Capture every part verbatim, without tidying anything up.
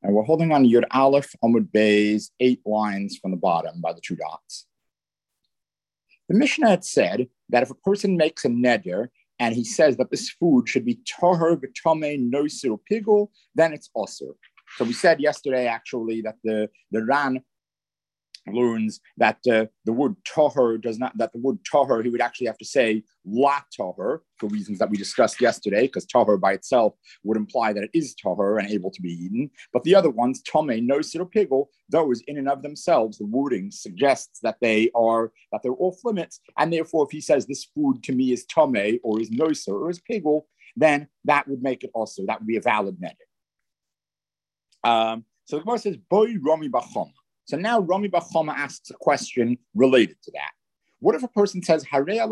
And we're holding on to Yud Aleph Amud Bay's eight lines from the bottom by the two dots. The Mishnah had said that if a person makes a neder and he says that this food should be toher v'tomei noser pigul, then it's osur. So we said yesterday actually that the the Ran learns that uh, the word toher does not, that the word toher, he would actually have to say la toher for reasons that we discussed yesterday, because toher by itself would imply that it is toher and able to be eaten. But the other ones, tome, noser, pigul, those in and of themselves, the wording suggests that they are, that they're off limits. And therefore, if he says this food to me is tome or is noser or is pigul, then that would make it also, that would be a valid neder. Um, so the Gemara says, boy Rami Bachoma. So now Rami Bachoma asks a question related to that. What if a person says,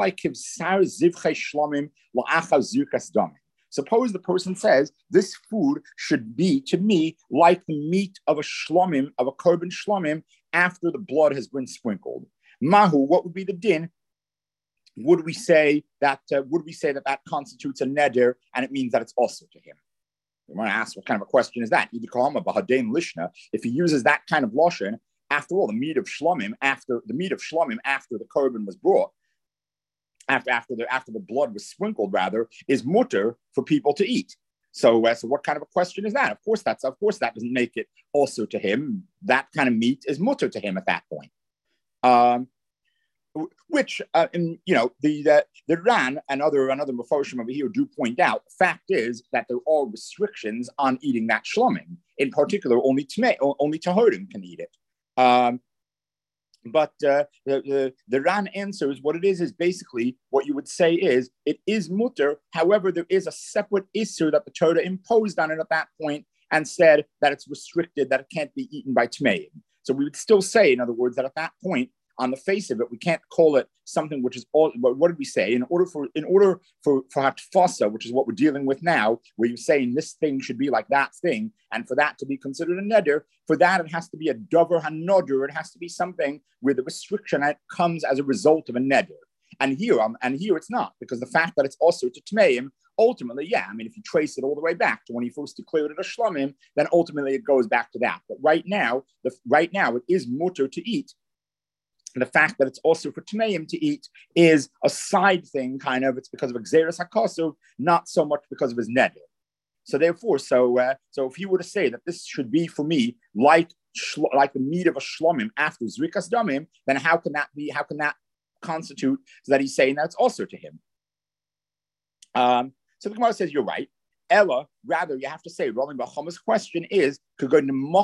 suppose the person says, this food should be, to me, like the meat of a shlomim, of a korban shlomim, after the blood has been sprinkled. Mahu, what would be the din? Would we say that, uh, would we say that that constitutes a neder, and it means that it's also to him? We want to ask what kind of a question is that? If he uses that kind of lashon, after all, the meat of shlomim, after the meat of shlomim, after the korban was brought, after after the after the blood was sprinkled, rather, is mutter for people to eat. So, uh, so what kind of a question is that? Of course, that's of course that doesn't make it also to him. That kind of meat is mutter to him at that point. Um, Which, uh, in, you know, the, the the Ran and other another Mefarshim over here do point out. The fact is that there are restrictions on eating that shlomim. In particular, only tmei, only tahorim can eat it. Um, but uh, the, the the Ran answers what it is is basically what you would say is it is mutter. However, there is a separate issur that the Torah imposed on it at that point and said that it's restricted, that it can't be eaten by tmeim. So we would still say, in other words, that at that point, on the face of it, we can't call it something which is all. What did we say? In order for, in order for for hatfasa, which is what we're dealing with now, where you're saying this thing should be like that thing, and for that to be considered a neder, for that it has to be a dover hanoder. It has to be something where the restriction comes as a result of a neder. And here, um, and here it's not, because the fact that it's also to tmeim, ultimately, yeah. I mean, if you trace it all the way back to when he first declared it a shlomim, then ultimately it goes back to that. But right now, the right now it is mutter to eat. The fact that it's also for Tmeim to eat is a side thing, kind of. It's because of Xeris HaKosov, not so much because of his neder. So therefore, so uh, so if he were to say that this should be for me like shlo- like the meat of a shlomim after Zrikas Damim, then how can that be? How can that constitute that he's saying that it's also to him? Um, so the Gemara says you're right. Ella, rather, you have to say, Rami Bachoma's question is, suppose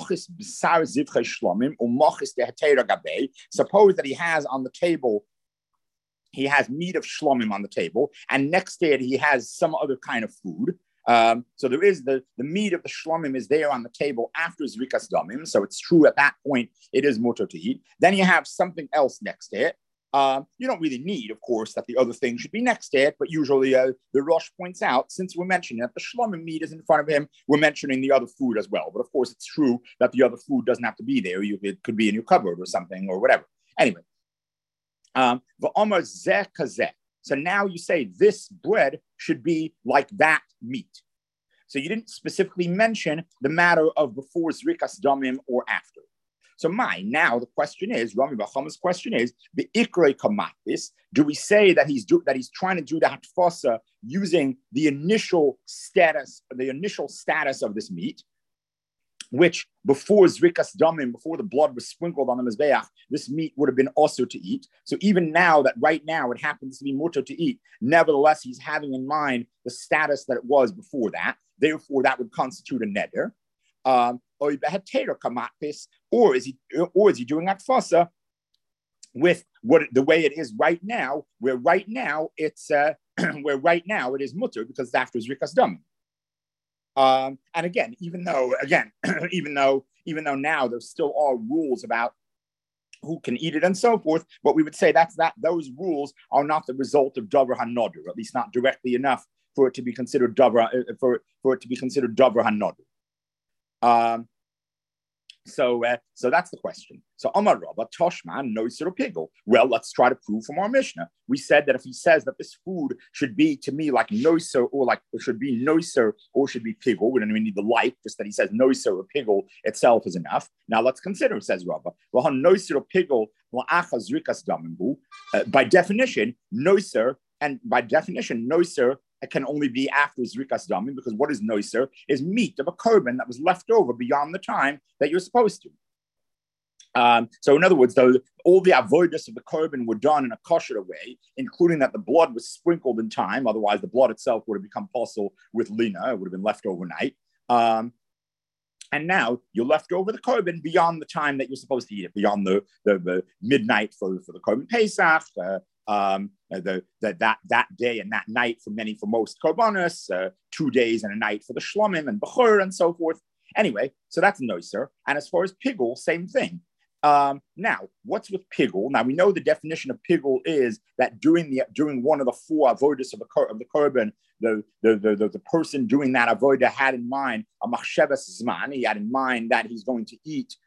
that he has on the table, he has meat of shlomim on the table, and next to it he has some other kind of food. Um, so there is the, the meat of the shlomim is there on the table after Zrikas Damim, so it's true at that point it is mutter to eat. Then you have something else next to it. Um, you don't really need, of course, that the other thing should be next to it, but usually uh, the Rosh points out, since we're mentioning that the shlomim meat is in front of him, we're mentioning the other food as well. But of course, it's true that the other food doesn't have to be there. You, it could be in your cupboard or something or whatever. Anyway, um, so now you say this bread should be like that meat. So you didn't specifically mention the matter of before Zrikas Damim or after. So my, now the question is, Rami Bachoma's question is, the Ikrei Kamatis, do we say that he's do, that he's trying to do the Hatfasa using the initial status, the initial status of this meat, which before Zrikas Damim, before the blood was sprinkled on the Mizbeach, this meat would have been also to eat. So even now that right now it happens to be mutter to eat, nevertheless, he's having in mind the status that it was before that. Therefore, that would constitute a neder. Um, or is he, or is he doing atfasa with what the way it is right now? Where right now it's uh, where right now it is mutter because it's after Zrikas Dam. Um, and again, even though again, even though even though now there still are rules about who can eat it and so forth, but we would say that's that those rules are not the result of davar hanoder, or at least not directly enough for it to be considered davar for for it to be considered davar hanoder. Um, So, uh, so that's the question. So, Amar Rabba, Toshman, Noiser or Pigel. Well, let's try to prove from our Mishnah. We said that if he says that this food should be to me like Noiser or like it should be Noiser or should be Pigel, we don't even need the like, just that he says Noiser or Pigel itself is enough. Now let's consider, says Rabba. Well, Noiser or Pigel, uh, by definition, Noiser, and by definition, Noiser can only be after Zrikas Damim, because what is Noiser is meat of a korban that was left over beyond the time that you're supposed to. Um, so in other words, though, all the avoidus of the korban were done in a kosher way, including that the blood was sprinkled in time. Otherwise, the blood itself would have become possible with lina. It would have been left overnight. Um, and now you're left over the korban beyond the time that you're supposed to eat it, beyond the, the, the midnight for, for the korban Pesach, uh, Um, the, the that that day and that night for many, for most korbanos, uh, two days and a night for the shlomim and bechor and so forth. Anyway, so that's noiser. And as far as pigul, same thing. Um, now, what's with pigul? Now we know the definition of pigul is that during the during one of the four avodas of the of the korban, the the, the the the person doing that avodah had in mind a machshavas zman. He had in mind that he's going to eat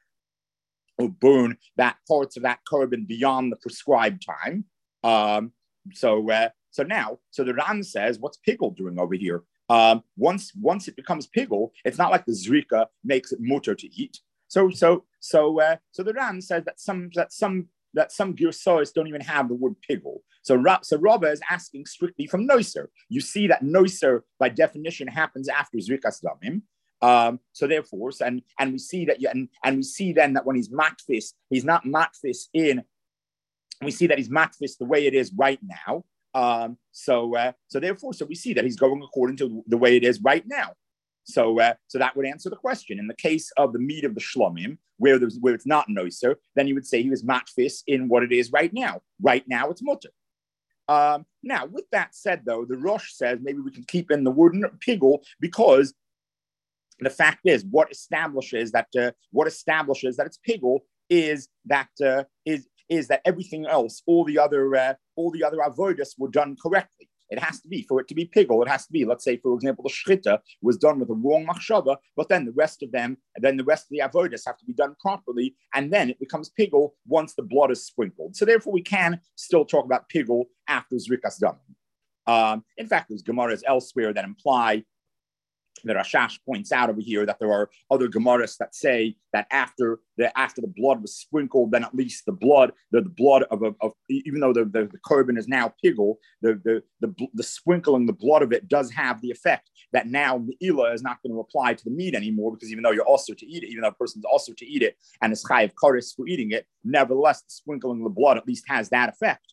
or burn that parts of that korban beyond the prescribed time. Um, so, uh, so now, so the Ran says, what's pigul doing over here? Um, once, once it becomes pigul, it's not like the zrika makes it mutter to eat. So, so, so, uh, so the Ran says that some, that some, that some girsois don't even have the word pigul. So, so Rabba is asking strictly from noiser. You see that noiser by definition happens after zrikas damim. Um, so therefore, and, and we see that, you, and, and we see then that when he's matfis, he's not matfis in we see that he's matfis the way it is right now. Um, so, uh, so therefore, so we see that he's going according to the way it is right now. So, uh, so that would answer the question. In the case of the meat of the shlomim, where there's where it's not noiser, then you would say he was matfis in what it is right now. Right now, it's mutter. Um, now, with that said, though, the Rosh says maybe we can keep in the word pigul because the fact is, what establishes that uh, what establishes that it's pigul is that uh, is. is that everything else, all the other, uh, all the other avodas were done correctly. It has to be, for it to be pigul, it has to be, let's say, for example, the shchita was done with a wrong machshava, but then the rest of them, and then the rest of the avodas have to be done properly, and then it becomes pigul once the blood is sprinkled. So therefore, we can still talk about pigul after zrikas damim. Um, in fact, there's gemaras elsewhere that imply that Rashash points out over here that there are other Gemaras that say that after the after the blood was sprinkled, then at least the blood, the, the blood of, of, of even though the, the, the korban is now pigul, the, the the the sprinkling the blood of it does have the effect that now the ila is not going to apply to the meat anymore, because even though you're also to eat it, even though a person's also to eat it and is chayiv kares for eating it, nevertheless the sprinkling of the blood at least has that effect.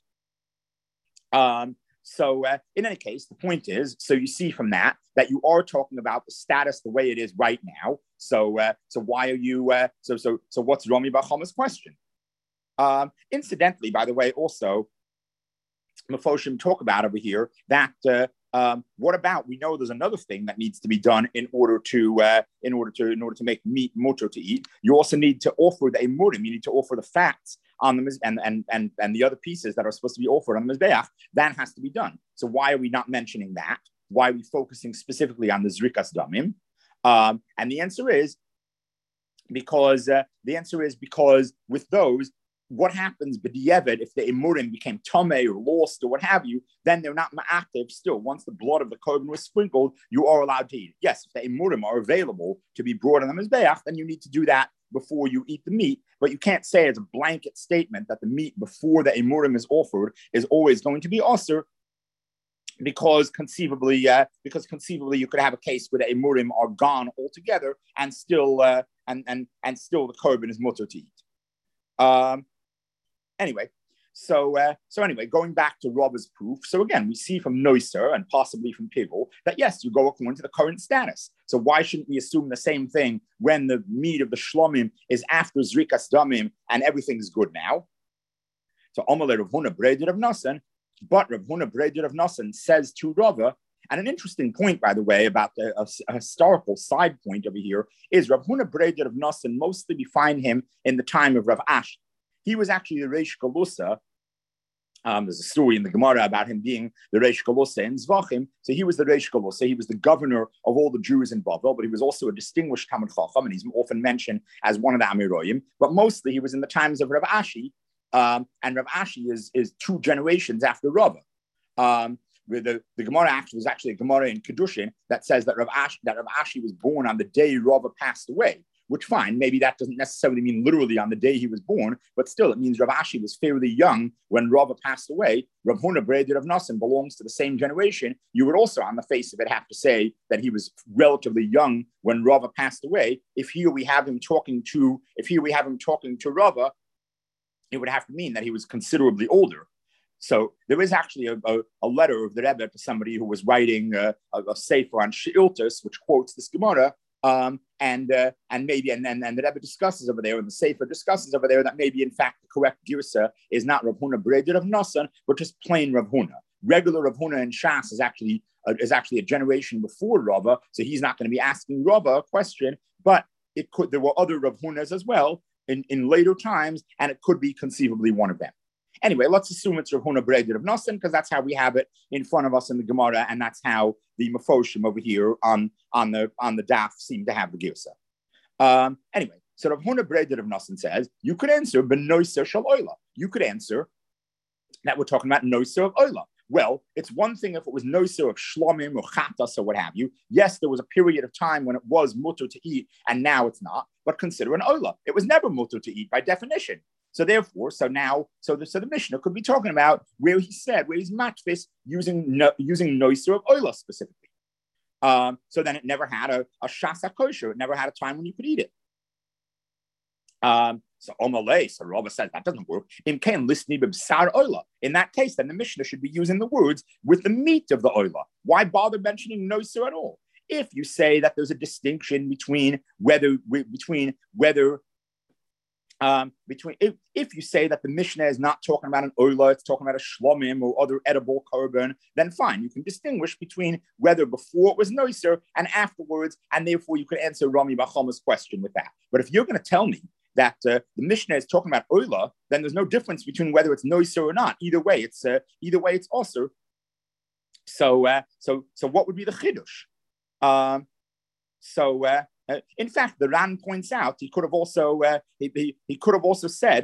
Um, So uh, in any case, the point is, so you see from that, that you are talking about the status the way it is right now. So uh, so why are you, uh, so so so what's Rami Bar Chama's question? Um, incidentally, by the way, also, Mefoshim talk about over here that uh, um, what about, we know there's another thing that needs to be done in order to uh, in order to in order to make meat mutter to eat. You also need to offer the emurim. You need to offer the fats on the and and and and the other pieces that are supposed to be offered on the mizbeach. That has to be done. So why are we not mentioning that? Why are we focusing specifically on the zrikas damim? Um, and the answer is because uh, the answer is because with those, what happens b'di'evet if the emurim became tomei or lost or what have you? Then they're not ma'ativ still. Once the blood of the korban was sprinkled, you are allowed to eat it. Yes, if the emurim are available to be brought on the mizbeach, then you need to do that before you eat the meat. But you can't say as a blanket statement that the meat before the emurim is offered is always going to be osir, because conceivably, uh, because conceivably you could have a case where the emurim are gone altogether and still uh, and and and still the korban is mutter to eat. Um, Anyway, so uh, so anyway, going back to Rabba's proof. So again, we see from Noiser and possibly from Pigul that yes, you go according to the current status. So why shouldn't we assume the same thing when the meat of the shlomim is after zrikas damim and everything's good now? So Amalei Rav Huna Breder of Nasan, but Rav Huna Breder of Nasan says to Rava, and an interesting point, by the way, about the, a, a historical side point over here is Rav Huna Breder of Nasan. Mostly we find him in the time of Rav Ash. He was actually the Reish Galusa Um, there's a story in the Gemara about him being the Reish Galusa in Zvachim. So he was the Reish Galusa. He was the governor of all the Jews in Bavel, but he was also a distinguished Talmid Chacham, and he's often mentioned as one of the Amiroyim. But mostly he was in the times of Rav Ashi, um, and Rav Ashi is, is two generations after Rava. Um, the, the Gemara actually was actually a Gemara in Kedushin that says that Rav Ashi, that Rav Ashi was born on the day Rava passed away. Which, fine, maybe that doesn't necessarily mean literally on the day he was born, but still it means Rav Ashi was fairly young when Rava passed away. Rav Huna Breder of Nosson belongs to the same generation. You would also, on the face of it, have to say that he was relatively young when Rava passed away. If here we have him talking to, if here we have him talking to Rava, it would have to mean that he was considerably older. So there is actually a, a, a letter of the Rebbe to somebody who was writing a, a, a sefer on Sheiltos, which quotes this Gemara. Um, and uh, and maybe and then and, and the Rebbe discusses over there, and the Sefer discusses over there that maybe in fact the correct girsa is not Rav Huna Breder of Nosson, but just plain Rav Huna. Regular Rav Huna in Shas is actually uh, is actually a generation before Rava, so he's not going to be asking Rava a question. But it could there were other Rav Hunas as well in, in later times, and it could be conceivably one of them. Anyway, let's assume it's Rav Huna Breder of Nosson because that's how we have it in front of us in the Gemara, and that's how the Mefoshim over here on, on the on the daf seem to have the girsa. Um, anyway, so Rav Huna Breder of Nosson says you could answer benoiser shel oila. You could answer that we're talking about noiser of oila. Well, it's one thing if it was noiser of shlomim or chatas or what have you. Yes, there was a period of time when it was mutter to eat, and now it's not. But consider an oila. It was never mutter to eat by definition. So therefore, so now, so the, so the Mishnah could be talking about where he said, where he's matfis using no, using noiser of oila specifically. Um, so then it never had a, a shasa kosher. It never had a time when you could eat it. Um, so Omalei, so Rava says that doesn't work. In Ken listening b'sar oila. In that case, then the Mishnah should be using the words with the meat of the oila. Why bother mentioning noiser at all? If you say that there's a distinction between whether between whether Um, between if, if you say that the Mishnah is not talking about an oila, it's talking about a shlomim or other edible korban, then fine, you can distinguish between whether before it was noiser and afterwards, and therefore you can answer Rami Bachama's question with that. But if you're going to tell me that uh, the Mishnah is talking about oila, then there's no difference between whether it's noiser or not. Either way, it's uh, either way it's also. So, uh, so, so what would be the chidush? Um, so. Uh, Uh, in fact, the Ran points out he could have also uh, he, he he could have also said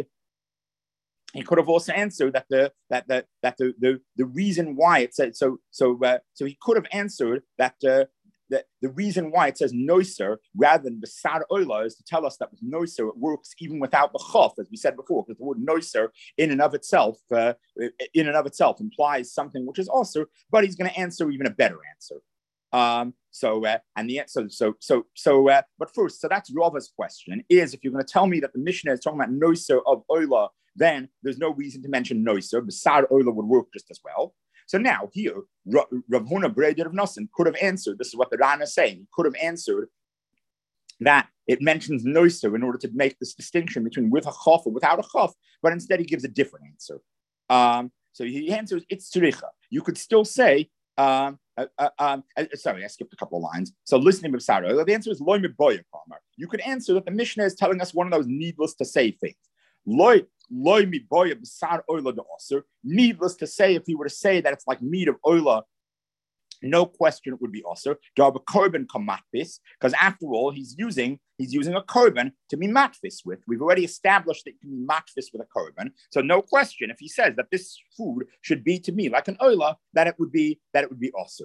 he could have also answered that the that the that the the, the reason why it said so so uh, so he could have answered that uh, that the reason why it says noiser rather than besar oila is to tell us that with noiser it works even without the chaf, as we said before, because the word noiser in and of itself uh, in and of itself implies something which is also, but he's going to answer even a better answer. Um, so, uh, and the so, so, so, so, uh, but first, so that's Rava's question is if you're going to tell me that the Mishnah is talking about noiser of oila, then there's no reason to mention noiser. Besar oila would work just as well. So now here, Rav Huna Breder of Nosson could have answered, this is what the Ran is saying, he could have answered that it mentions noiser in order to make this distinction between with a chaf or without a chaf, but instead he gives a different answer. Um, so he answers, it's tzricha. You could still say, um, Uh, uh, um, uh, sorry, I skipped a couple of lines. So listening with Sarah, the answer is loy miboya palmer. You could answer that the Mishnah is telling us one of those needless to say things. Loy loy miboya b'sar oila de oser. Needless to say, if he were to say that it's like meat of oila, no question it would be oser. Darba korban kamatfis, because after all, he's using he's using a korban to be matfis with. We've already established that you can be matfis with a korban. So no question, if he says that this food should be to me like an oila, that it would be that it would be oser.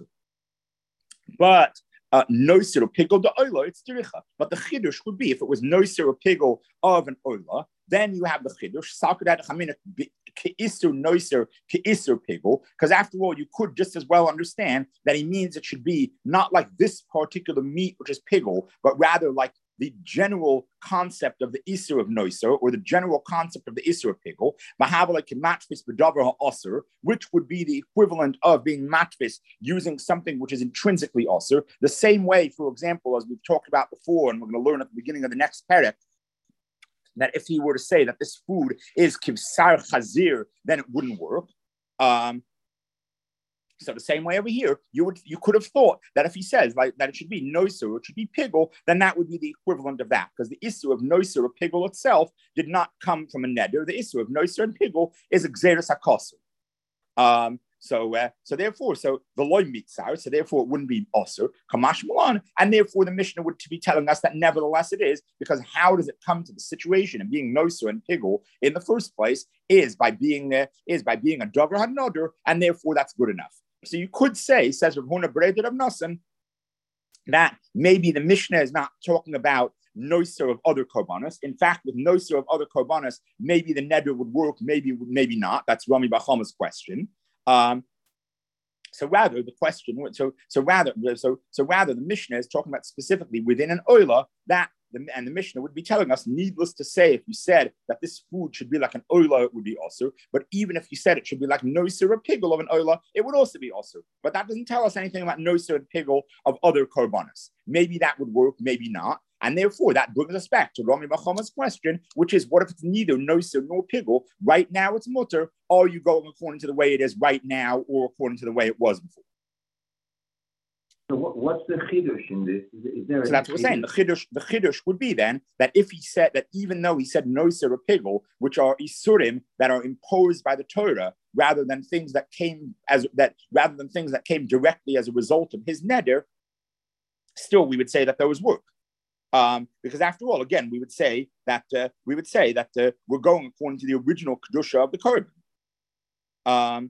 But uh, noiser or pigel de oila, it's diricha. But the chidush would be if it was noiser or pigel of an oila, then you have the chidush sakudat chaminat keisur noiser keisur pigel. Because after all, you could just as well understand that he means it should be not like this particular meat, which is pigel, but rather like the general concept of the isur of noiser, or the general concept of the isur of pigel, which would be the equivalent of being matfis using something which is intrinsically osir. The same way, for example, as we've talked about before, and we're going to learn at the beginning of the next perek, that if he were to say that this food is kivsar chazir, then it wouldn't work. Um, So the same way over here, you would you could have thought that if he says like that it should be noiser or it should be pigel, then that would be the equivalent of that, because the issue of noiser or pigel itself did not come from a neder. The issue of noiser and pigel is a xeris hakosur. Um, so, uh, so therefore, so the loy mitzar, so therefore it wouldn't be also kamash malan, and therefore the Mishnah would be telling us that nevertheless it is, because how does it come to the situation of being noser and pigul in the first place is by being uh, is by being a dover hanoder, and therefore that's good enough. So you could say, says Rav Huna Beredid of Nasan, that maybe the Mishnah is not talking about noser of other korbanos. In fact, with noser of other korbanos, maybe the neder would work, maybe maybe not. That's Rami Bachama's question. Um, so rather, the question, so so rather, so so rather, the Mishnah is talking about specifically within an oila that, the, and the Mishnah would be telling us, needless to say, if you said that this food should be like an oila, it would be also. But even if you said it should be like noser or pigul of an oila, it would also be also. But that doesn't tell us anything about noser and pigul of other korbanos. Maybe that would work, maybe not. And therefore, that brings us back to Rami Bachama's question, which is, what if it's neither noser nor pigul? Right now, it's mutter. Are you going according to the way it is right now, or according to the way it was before? So what, what's the chiddush in this? Is, is there so that's what we're saying. The chiddush, the chiddush would be then that if he said that, even though he said noser or pigul, which are isurim that are imposed by the Torah, rather than things that came as that, rather than things that came directly as a result of his neder, still we would say that those work. Um, because after all, again, we would say that uh, we would say that uh, we're going according to the original kedusha of the korban. Um,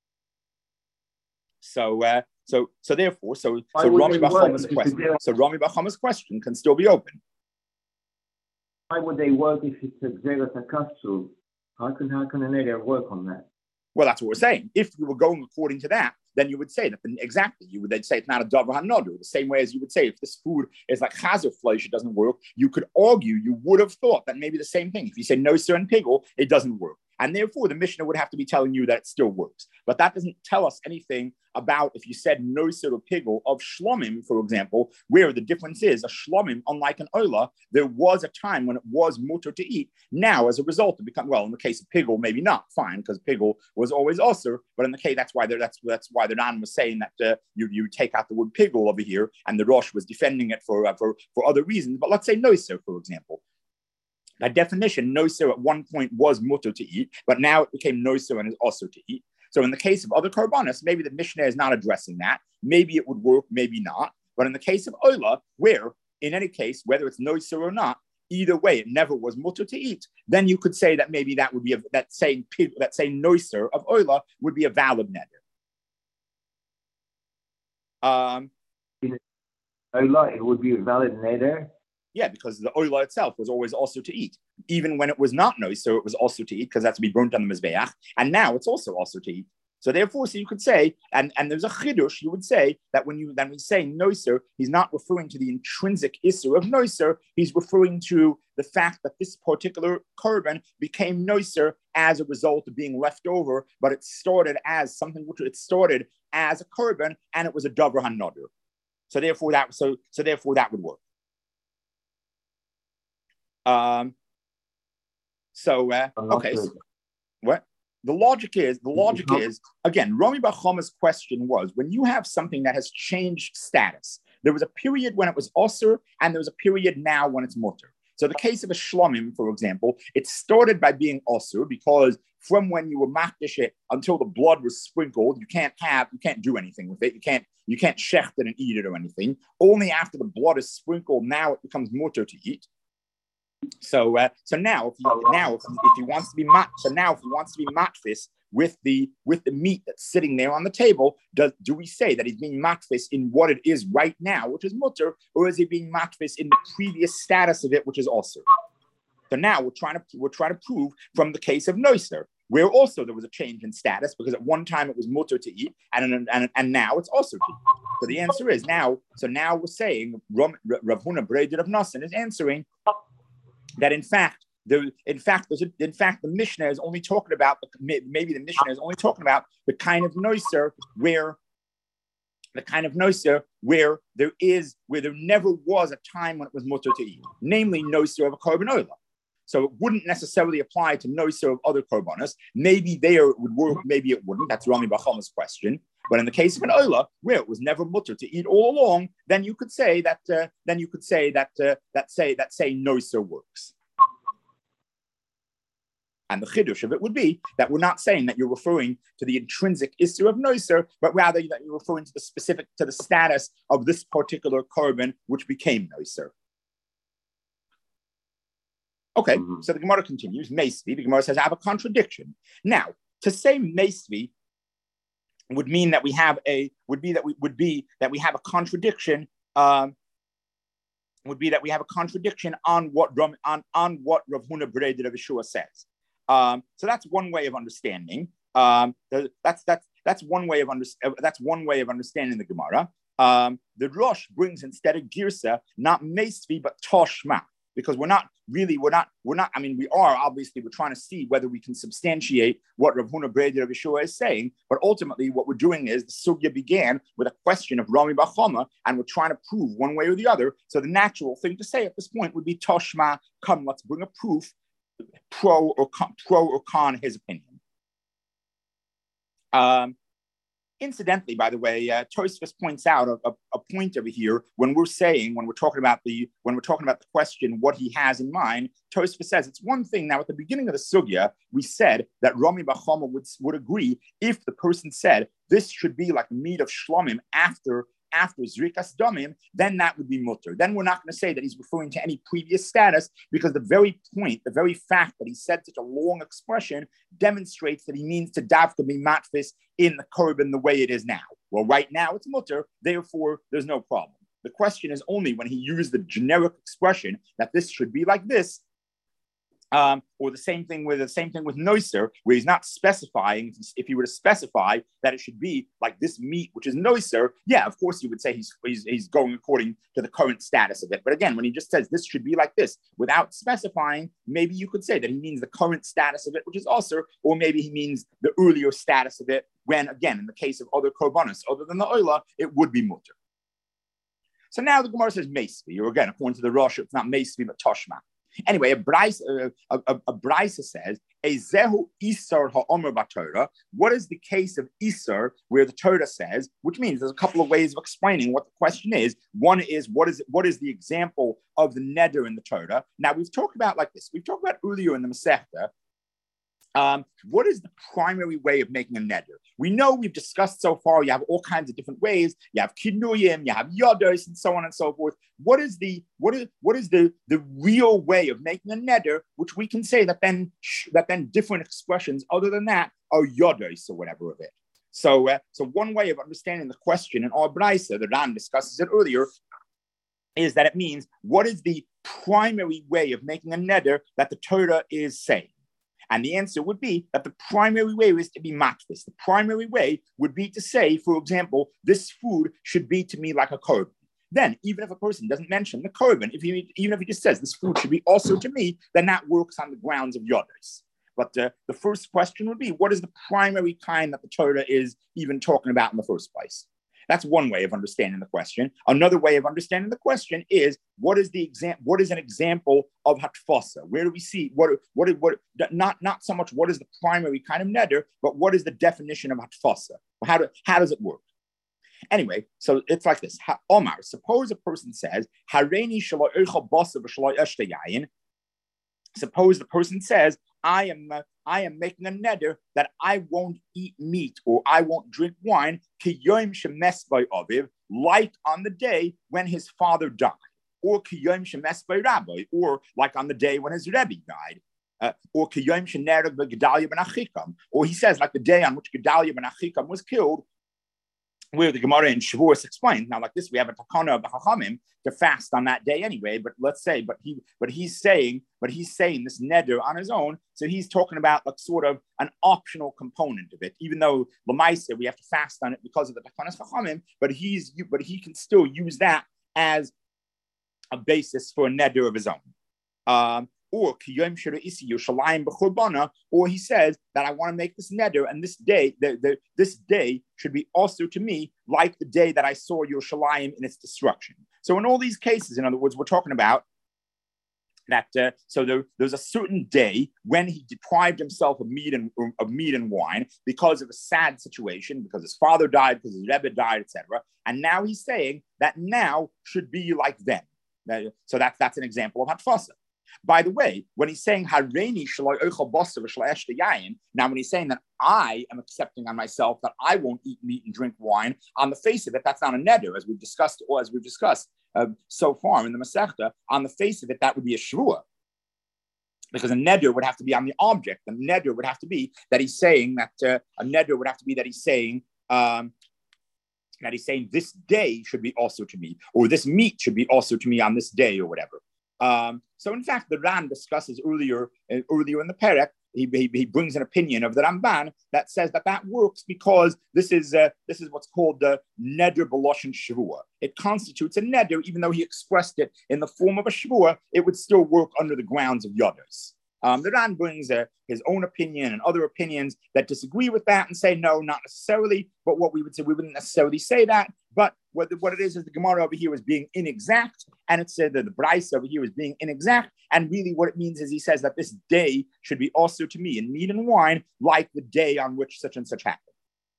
so, uh, so, so therefore, so so Rami Bachama's question, so Rami Bachama's question can still be open. Why would they work if it's a gzeras hakatsu? How can how can a neder work on that? Well, that's what we're saying. If you were going according to that, then you would say that exactly. You would then say it's not a davar hanoder. The same way as you would say if this food is like chazer flesh, it doesn't work. You could argue. You would have thought that maybe the same thing. If you say noser and pigul, it doesn't work, and therefore the Mishnah would have to be telling you that it still works. But that doesn't tell us anything about if you said noser or pigul of shlomim, for example, where the difference is a shlomim, unlike an oila, there was a time when it was mutter to eat. Now, as a result, it become well. In the case of pigul, maybe not fine because pigul was always usher. But in the case, that's why they're that's that's why the Ran was saying that uh, you you take out the word pigul over here, and the Rosh was defending it for uh, for for other reasons. But let's say noser, for example. By definition, noser at one point was mutter to eat, but now it became noser and is also to eat. So in the case of other korbanos, maybe the Mishnah is not addressing that. Maybe it would work, maybe not. But in the case of oila, where in any case, whether it's noser or not, either way, it never was mutter to eat. Then you could say that maybe that would be a, that saying that saying noser of oila would be a valid neder. Um, oila, it would be a valid neder. Yeah, because the oila itself was always also to eat. Even when it was not noser, it was also to eat because that's to be burnt on the mizbeach. And now it's also also to eat. So therefore, so you could say, and, and there's a chidush, you would say that when you then we say noser, he's not referring to the intrinsic issur of noser, he's referring to the fact that this particular korban became noser as a result of being left over, but it started as something which it started as a korban, and it was a davar hanoder. So therefore that so so therefore that would work. Um. So uh, okay. So, what? The logic is, the logic is, again, Rami Bachama's question was, when you have something that has changed status, there was a period when it was osir, and there was a period now when it's mutter. So the case of a shlomim, for example, it started by being osir, because from when you were makdish it until the blood was sprinkled, you can't have, you can't do anything with it. You can't, you can't shecht it and eat it or anything. Only after the blood is sprinkled, now it becomes mutter to eat. So, uh, so now, if he, now if he, if he wants to be mat, so now if he wants to be matfis with the with the meat that's sitting there on the table, does do we say that he's being matfis in what it is right now, which is mutter, or is he being matfis in the previous status of it, which is also? So now we're trying to we're trying to prove from the case of noser, where also there was a change in status because at one time it was mutter to eat, and and and now it's also to eat. So the answer is now. So now we're saying Rav Huna Beredid of Nasan is answering that in fact, there, in fact, there's a, in fact, the Mishnah is only talking about maybe the Mishnah is only talking about the kind of noser where the kind of noser where there is where there never was a time when it was mutter to eat, namely noser of a korban oila. So it wouldn't necessarily apply to noser of other korbanos. Maybe there it would work, maybe it wouldn't. That's Rami Bachama's question. But in the case of an oila, where it was never mutter to eat all along, then you could say that. Uh, then you could say that. Uh, that say that say noser works. And the chiddush of it would be that we're not saying that you're referring to the intrinsic issue of noiser, but rather that you're referring to the specific, to the status of this particular korban which became noiser. Okay, mm-hmm. So the Gemara continues, Meisvi, the Gemara says, I have a contradiction. Now, to say Meisvi would mean that we have a, would be that we would be that we have a contradiction, um, would be that we have a contradiction on what on, on what Rav Huna Berei Rav Yeshua says. Um, so that's one way of understanding. Um, that's that's that's one way of under, that's one way of understanding the Gemara. Um, the Rosh brings instead of Girsa not Meisvi but Toshma, because we're not really we're not we're not. I mean, we are obviously we're trying to see whether we can substantiate what Rav Huna Berei Rav Yeshua is saying. But ultimately, what we're doing is the sugya began with a question of Rami Bar Chama, and we're trying to prove one way or the other. So the natural thing to say at this point would be Toshma. Come, let's bring a proof. Pro or con, pro or con his opinion. Um, incidentally, by the way, uh, Tosfos points out a, a, a point over here when we're saying when we're talking about the when we're talking about the question what he has in mind. Tosfos says it's one thing. Now, at the beginning of the sugya, we said that Rami Bar Chama would would agree if the person said this should be like meat of shlomim after. After Zrikas Damim, then that would be mutter. Then we're not going to say that he's referring to any previous status, because the very point, the very fact that he said such a long expression demonstrates that he means to davka be matfis in the korban the way it is now. Well, right now it's mutter, therefore there's no problem. The question is only when he used the generic expression that this should be like this, Um, or the same thing with the same thing with noiser, where he's not specifying. If he were to specify that it should be like this meat, which is noiser, yeah, of course you would say he's, he's he's going according to the current status of it. But again, when he just says this should be like this, without specifying, maybe you could say that he means the current status of it, which is also, or maybe he means the earlier status of it. When again, in the case of other korbanos, other than the oila, it would be mutter. So now the Gemara says meisvi, or again, according to the Rosh, it's not meisvi but toshma. Anyway, a Braisa uh, a, a, a Braisa says, Ezehu Isar ha'omer b'Torah. What is the case of Isar where the Torah says, which means there's a couple of ways of explaining what the question is. One is, what is what is the example of the neder in the Torah? Now, we've talked about like this. We've talked about earlier in the Masechta, Um, what is the primary way of making a neder? We know we've discussed so far, you have all kinds of different ways. You have kinuyim, you have yodos, and so on and so forth. What is the what is what is the, the real way of making a neder, which we can say that then that then different expressions other than that are yodos or whatever of it. So, uh, so one way of understanding the question in our Braisa, the Ran discusses it earlier, is that it means what is the primary way of making a neder that the Torah is saying? And the answer would be that the primary way is to be matfis. The primary way would be to say, for example, this food should be to me like a korban. Then, even if a person doesn't mention the korban, if he, even if he just says this food should be also to me, then that works on the grounds of yodos. But uh, the first question would be, what is the primary kind that the Torah is even talking about in the first place? That's one way of understanding the question. Another way of understanding the question is, what is the example? What is an example of hatfasa? Where do we see what? What? What? Not not so much what is the primary kind of neder, but what is the definition of hatfasa? How do how does it work? Anyway, so it's like this. Omar, suppose a person says, Hareini shelo eichel basa v'shelo eshte yayin. Suppose the person says, I am uh, I am making a neder that I won't eat meat or I won't drink wine, ki yom shemes by aviv, like on the day when his father died, or ki yom shemes by rabbi, or like on the day when his rebbe died, uh, or ki yom shenereg by Gedalia ben Achikam, or he says like the day on which Gedalia ben Achikam was killed, where the Gemara in Shavuos explains. Now, like this, we have a takana of the Chachamim to fast on that day anyway. But let's say, but he, but he's saying, but he's saying this neder on his own. So he's talking about like sort of an optional component of it, even though Lamaisa we have to fast on it because of the takanas Chachamim. But he's, but he can still use that as a basis for a neder of his own. Um, Or or he says that I want to make this neder, and this day, the, the, this day should be also to me like the day that I saw Yerushalayim in its destruction. So in all these cases, in other words, we're talking about that. Uh, so there, there's a certain day when he deprived himself of meat and of meat and wine because of a sad situation, because his father died, because his Rebbe died, et cetera. And now he's saying that now should be like them. So that's that's an example of hatfasa. By the way, when he's saying Hareini shaloi oichel basar v'shlo eshte yayin, now when he's saying that I am accepting on myself that I won't eat meat and drink wine, on the face of it, that's not a neder, as we've discussed, or as we've discussed uh, so far in the Masechta. On the face of it, that would be a shvua, because a neder would have to be on the object. The neder would have to be that he's saying that uh, a neder would have to be that he's saying. Um, that he's saying this day should be also to me, or this meat should be also to me on this day, or whatever. Um, so in fact, the Ran discusses earlier, uh, earlier in the Perek, he, he, he brings an opinion of the Ramban that says that that works because this is uh, this is what's called the neder b'loshen shvua. It constitutes a neder, even though he expressed it in the form of a shvua, it would still work under the grounds of yodas. Um, the Ran brings uh, his own opinion and other opinions that disagree with that and say, no, not necessarily. But what we would say, we wouldn't necessarily say that. But what, the, what it is, is the Gemara over here is being inexact. And it said that the Bryce over here is being inexact. And really what it means is he says that this day should be also to me in meat and wine, like the day on which such and such happened.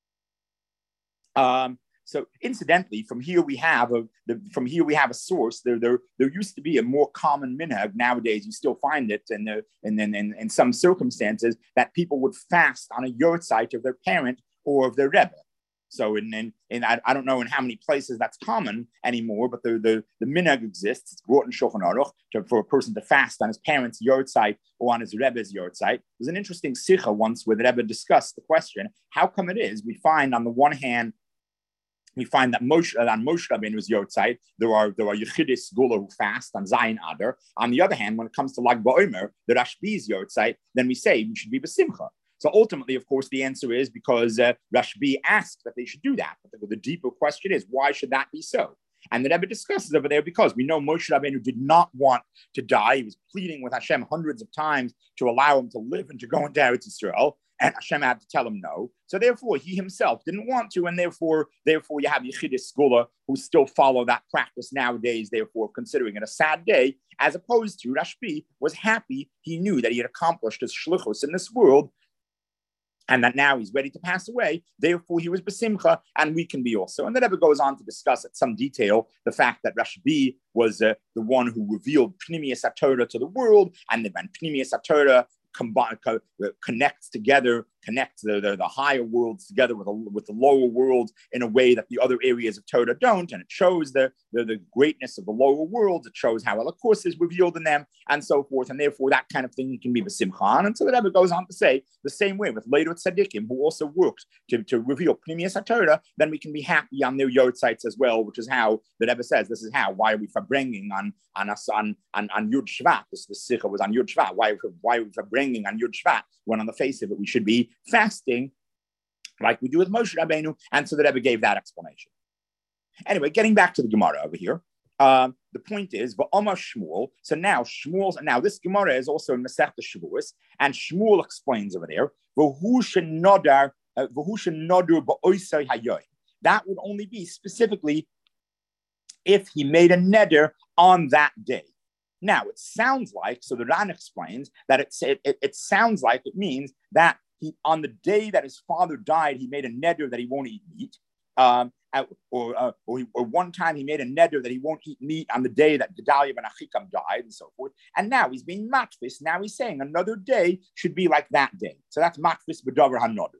Um, So incidentally, from here we have a the, from here we have a source. There, there, there used to be a more common minhag. Nowadays, you still find it, and in, in, in, in, in some circumstances, that people would fast on a yahrzeit of their parent or of their rebbe. So, in, in, in I, I don't know in how many places that's common anymore, but the the, the minhag exists. It's brought in Shulchan Aruch to, for a person to fast on his parent's yahrzeit or on his rebbe's yahrzeit. There's an interesting sicha once where the rebbe discussed the question: how come it is we find on the one hand, we find that Moshe, on Moshe Rabbeinu's yahrzeit, there are there are Yechidis Gula who fast on Zayin Adar. On the other hand, when it comes to Lag BaOmer, the Rashbi's yahrzeit, then we say we should be B'simcha. So ultimately, of course, the answer is because uh, Rashbi asked that they should do that. But the, the deeper question is, why should that be so? And the Rebbe discusses over there because we know Moshe Rabbeinu did not want to die. He was pleading with Hashem hundreds of times to allow him to live and to go into Eretz Yisrael. And Hashem had to tell him no. So therefore, he himself didn't want to. And therefore, therefore you have Yechidis Skula who still follow that practice nowadays, therefore considering it a sad day, as opposed to Rashbi was happy. He knew that he had accomplished his shlichus in this world and that now he's ready to pass away. Therefore, he was besimcha, and we can be also. And the Rebbe goes on to discuss at some detail the fact that Rashbi was uh, the one who revealed Pnimius HaTorah to the world, and then Pnimius HaTorah combine, co- connects together, connects the, the, the higher worlds together with, a, with the lower worlds in a way that the other areas of Torah don't. And it shows the, the, the greatness of the lower worlds. It shows how Elokus is revealed in them and so forth. And therefore, that kind of thing can be B'simcha. And so the Rebbe goes on to say the same way with Leidot Tzadikim, who also worked to, to reveal Pnimius HaTorah, then we can be happy on their yahrzeits as well, which is how the Rebbe says, this is how, why are we bringing on on us on, on, on Yud Shvat? This the Sikha was on Yud Shvat. Why, why are we bringing on Yud Shvat when on the face of it we should be fasting like we do with Moshe Rabbeinu? And so the Rebbe gave that explanation. Anyway, getting back to the Gemara over here. Um, the point is, V'Amar Shmuel. So now Shmuel's now this Gemara is also in Masechta Shavuos, and Shmuel explains over there, V'hu shenodar, V'hu shenodur ba'oisai hayoy. That would only be specifically if he made a neder on that day. Now, it sounds like, so the Ran explains that it, it, it, it sounds like it means that he, on the day that his father died, he made a neder that he won't eat meat. Um, or, uh, or, he, or one time he made a neder that he won't eat meat on the day that Gedalia ben Achikam died and so forth. And now he's being matfis. Now he's saying another day should be like that day. So that's matfis b'davar hanoder.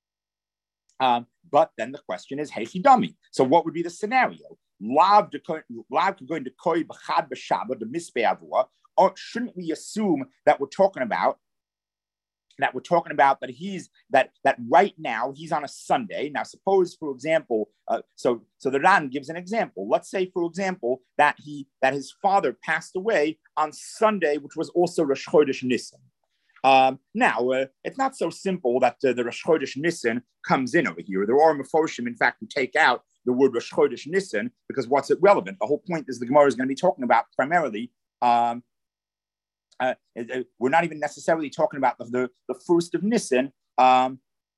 Um, but then the question is, hey, dummy. So what would be the scenario? Lav going to koi b'chad b'shabbat the misbeh avua. Or shouldn't we assume that we're talking about that we're talking about that he's that that right now he's on a Sunday? Now, suppose, for example, uh, so so the Ran gives an example. Let's say, for example, that he that his father passed away on Sunday, which was also Rosh Chodesh Nisan. Um, now, uh, it's not so simple that uh, the Rosh Chodesh Nisan comes in over here. There are Mefoshim, in fact, who take out the word Rosh Chodesh Nisan, because what's it relevant? The whole point is the Gemara is going to be talking about primarily, um, uh, uh, we're not even necessarily talking about the, the, the first of Nisan. Um,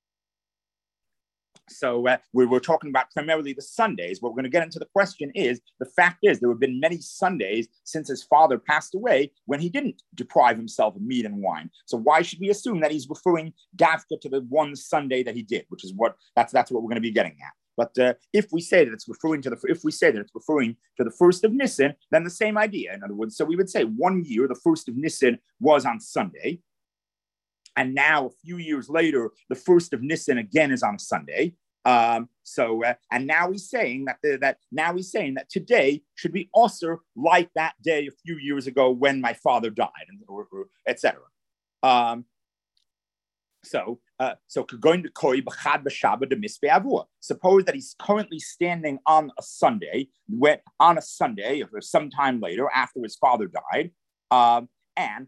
so uh, we we're talking about primarily the Sundays. What we're going to get into the question is, the fact is there have been many Sundays since his father passed away when he didn't deprive himself of meat and wine. So why should we assume that he's referring Davka to the one Sunday that he did, which is what, that's, that's what we're going to be getting at. But uh, if we say that it's referring to the, if we say that it's referring to the first of Nisan, then the same idea. In other words, so we would say one year, the first of Nisan was on Sunday. And now a few years later, the first of Nisan again is on Sunday. Um, so, uh, and now he's saying that, the, that now he's saying that today should be also like that day a few years ago when my father died, and or, or, et cetera. Um, so, uh, so going to koi b'chad b'shabbat de mispe avua. Suppose that he's currently standing on a Sunday, when, on a Sunday, or sometime later after his father died. Um, And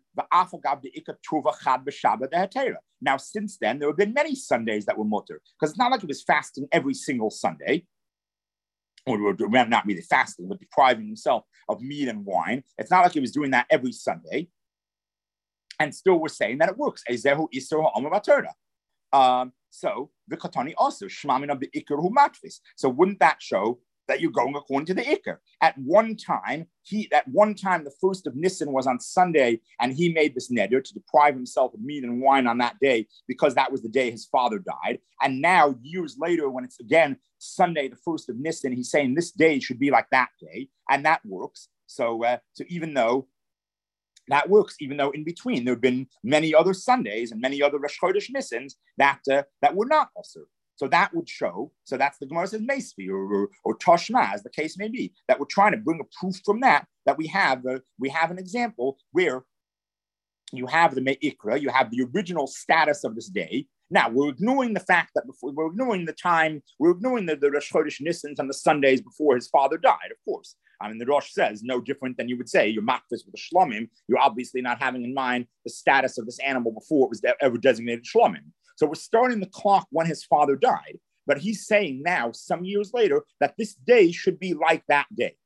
now, since then, there have been many Sundays that were mutter, because it's not like he was fasting every single Sunday, or not really fasting, but depriving himself of meat and wine. It's not like he was doing that every Sunday. And still, we're saying that it works. Um, so the Katani also shmamin of the ikar hu matfis. So wouldn't that show that you're going according to the ikar? At one time, he at one time the first of Nisan was on Sunday, and he made this neder to deprive himself of meat and wine on that day because that was the day his father died. And now, years later, when it's again Sunday, the first of Nisan, he's saying this day should be like that day, and that works. So, uh, so even though that works, even though in between there have been many other Sundays and many other Rosh Chodesh Nisans that uh, that were not also. So that would show, so that's the Gemara says Meisvi or, or, or Toshma, as the case may be, that we're trying to bring a proof from that, that we have uh, we have an example where you have the Me'ikra, you have the original status of this day. Now, we're ignoring the fact that before, we're ignoring the time, we're ignoring the, the Rosh Chodesh Nisans on the Sundays before his father died, of course. I mean, the Rosh says no different than you would say, you're makfis with a shlomim, you're obviously not having in mind the status of this animal before it was ever designated shlomim. So we're starting the clock when his father died, but he's saying now, some years later, that this day should be like that day.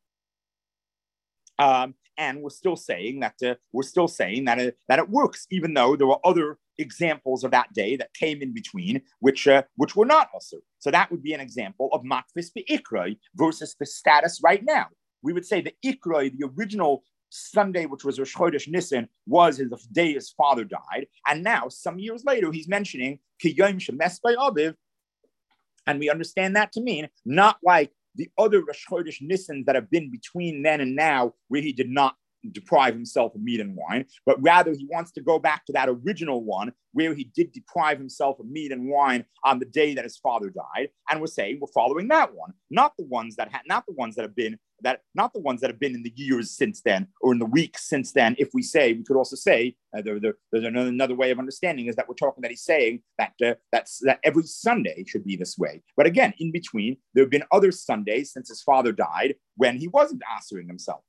Um, and we're still saying that uh, we're still saying that it, that it works, even though there were other examples of that day that came in between, which uh, which were not also. So that would be an example of makfis be'ikroi versus the status right now. We would say the ikroi, the original Sunday, which was Rosh Chodesh Nisan, was his, the day his father died. And now, some years later, he's mentioning Ki Yom Shemes B'Aviv, and we understand that to mean not like the other Rosh Chodesh Nisans that have been between then and now, where he did not deprive himself of meat and wine, but rather he wants to go back to that original one where he did deprive himself of meat and wine on the day that his father died. And we're saying we're following that one, not the ones that ha- not the ones that have been that not the ones that have been in the years since then or in the weeks since then. If we say, we could also say uh, there, there, there's another, another way of understanding is that we're talking that he's saying that uh, that's that every Sunday should be this way. But again, in between, there have been other Sundays since his father died when he wasn't answering himself.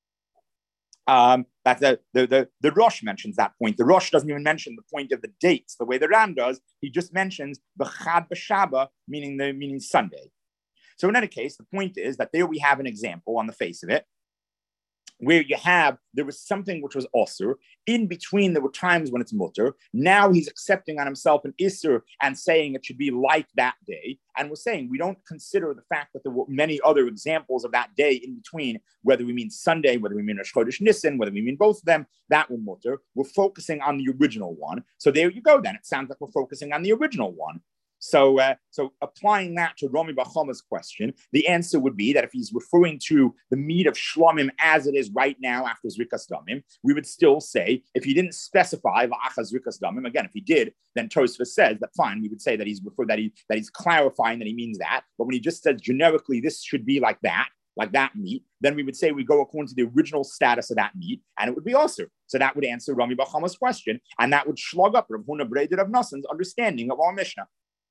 Um, that the, the the the Rosh mentions that point. The Rosh doesn't even mention the point of the dates the way the Ram does. He just mentions b'chad b'shaba, meaning the meaning Sunday. So in any case, the point is that there we have an example on the face of it, where you have, there was something which was osur. In between, there were times when it's mutter. Now he's accepting on himself an isur and saying it should be like that day. And we're saying we don't consider the fact that there were many other examples of that day in between, whether we mean Sunday, whether we mean Rosh Chodesh Nisan, whether we mean both of them, that were mutter. We're focusing on the original one. So there you go then. It sounds like we're focusing on the original one. So, uh, so applying that to Rami Bar Chama's question, the answer would be that if he's referring to the meat of shlomim as it is right now after Zrikas Damim, we would still say, if he didn't specify Va'achas Zrikas Damim, again, if he did, then Tosfos says that fine, we would say that he's refer, that he that he's clarifying that he means that. But when he just says generically, this should be like that, like that meat, then we would say we go according to the original status of that meat, and it would be osur. So that would answer Rami Bar Chama's question, and that would slug up Rav Huna Breder of Nassan's understanding of our Mishnah.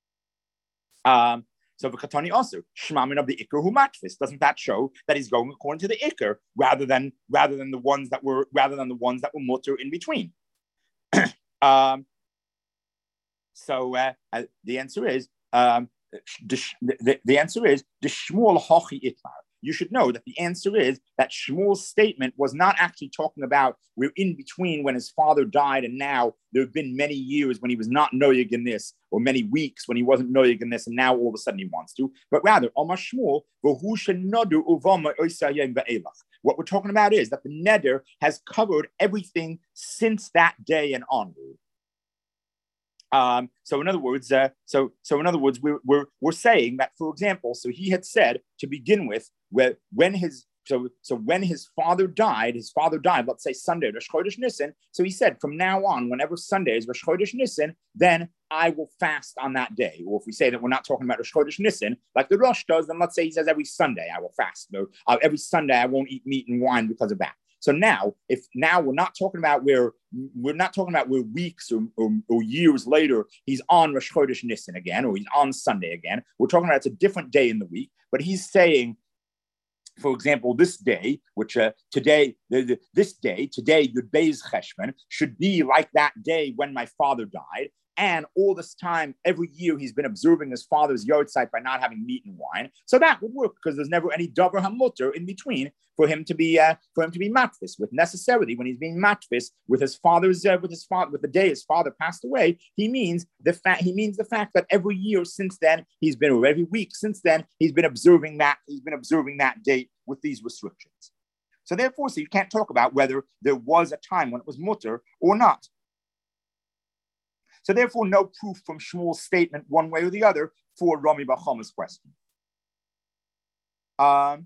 Um, so the Katani also shmamin of the ikar hu matfis. Doesn't that show that he's going according to the ikar rather than rather than the ones that were rather than the ones that were mutter in between? um, so uh, uh, the answer is um, the, the, the answer is the Shmuel hochi itmar. You should know that the answer is that Shmuel's statement was not actually talking about we're in between when his father died and now there have been many years when he was not noyig in this, or many weeks when he wasn't noyig in this, and now all of a sudden he wants to. But rather, Omar Shmuel, what we're talking about is that the neder has covered everything since that day and onward. Um, so in other words, uh, so so in other words, we're, we're we're saying that, for example, so he had said to begin with, where when his so so when his father died, his father died, let's say Sunday, Rosh Chodesh Nisan. So he said, from now on, whenever Sunday is Rosh Chodesh Nisan, then I will fast on that day. Or if we say that we're not talking about Rosh Chodesh Nisan, like the Rosh does, then let's say he says every Sunday I will fast. No, uh, every Sunday I won't eat meat and wine because of that. So now, if now we're not talking about where we're not talking about where weeks or, or, or years later he's on Rosh Chodesh Nisan again, or he's on Sunday again. We're talking about it's a different day in the week, but he's saying, for example, this day, which uh, today, the, the, this day, today, Yud Beis Cheshvan, should be like that day when my father died. And all this time, every year, he's been observing his father's yahrzeit by not having meat and wine. So that would work because there's never any davar hamuter in between for him to be uh, for him to be matfis. With necessarily, when he's being matfis with his father's uh, with his father with the day his father passed away, he means the fact he means the fact that every year since then he's been, or every week since then he's been observing that he's been observing that date with these restrictions. So therefore, so you can't talk about whether there was a time when it was mutter or not. So therefore, no proof from Shmuel's statement one way or the other for Rami bar Chama's question. Um,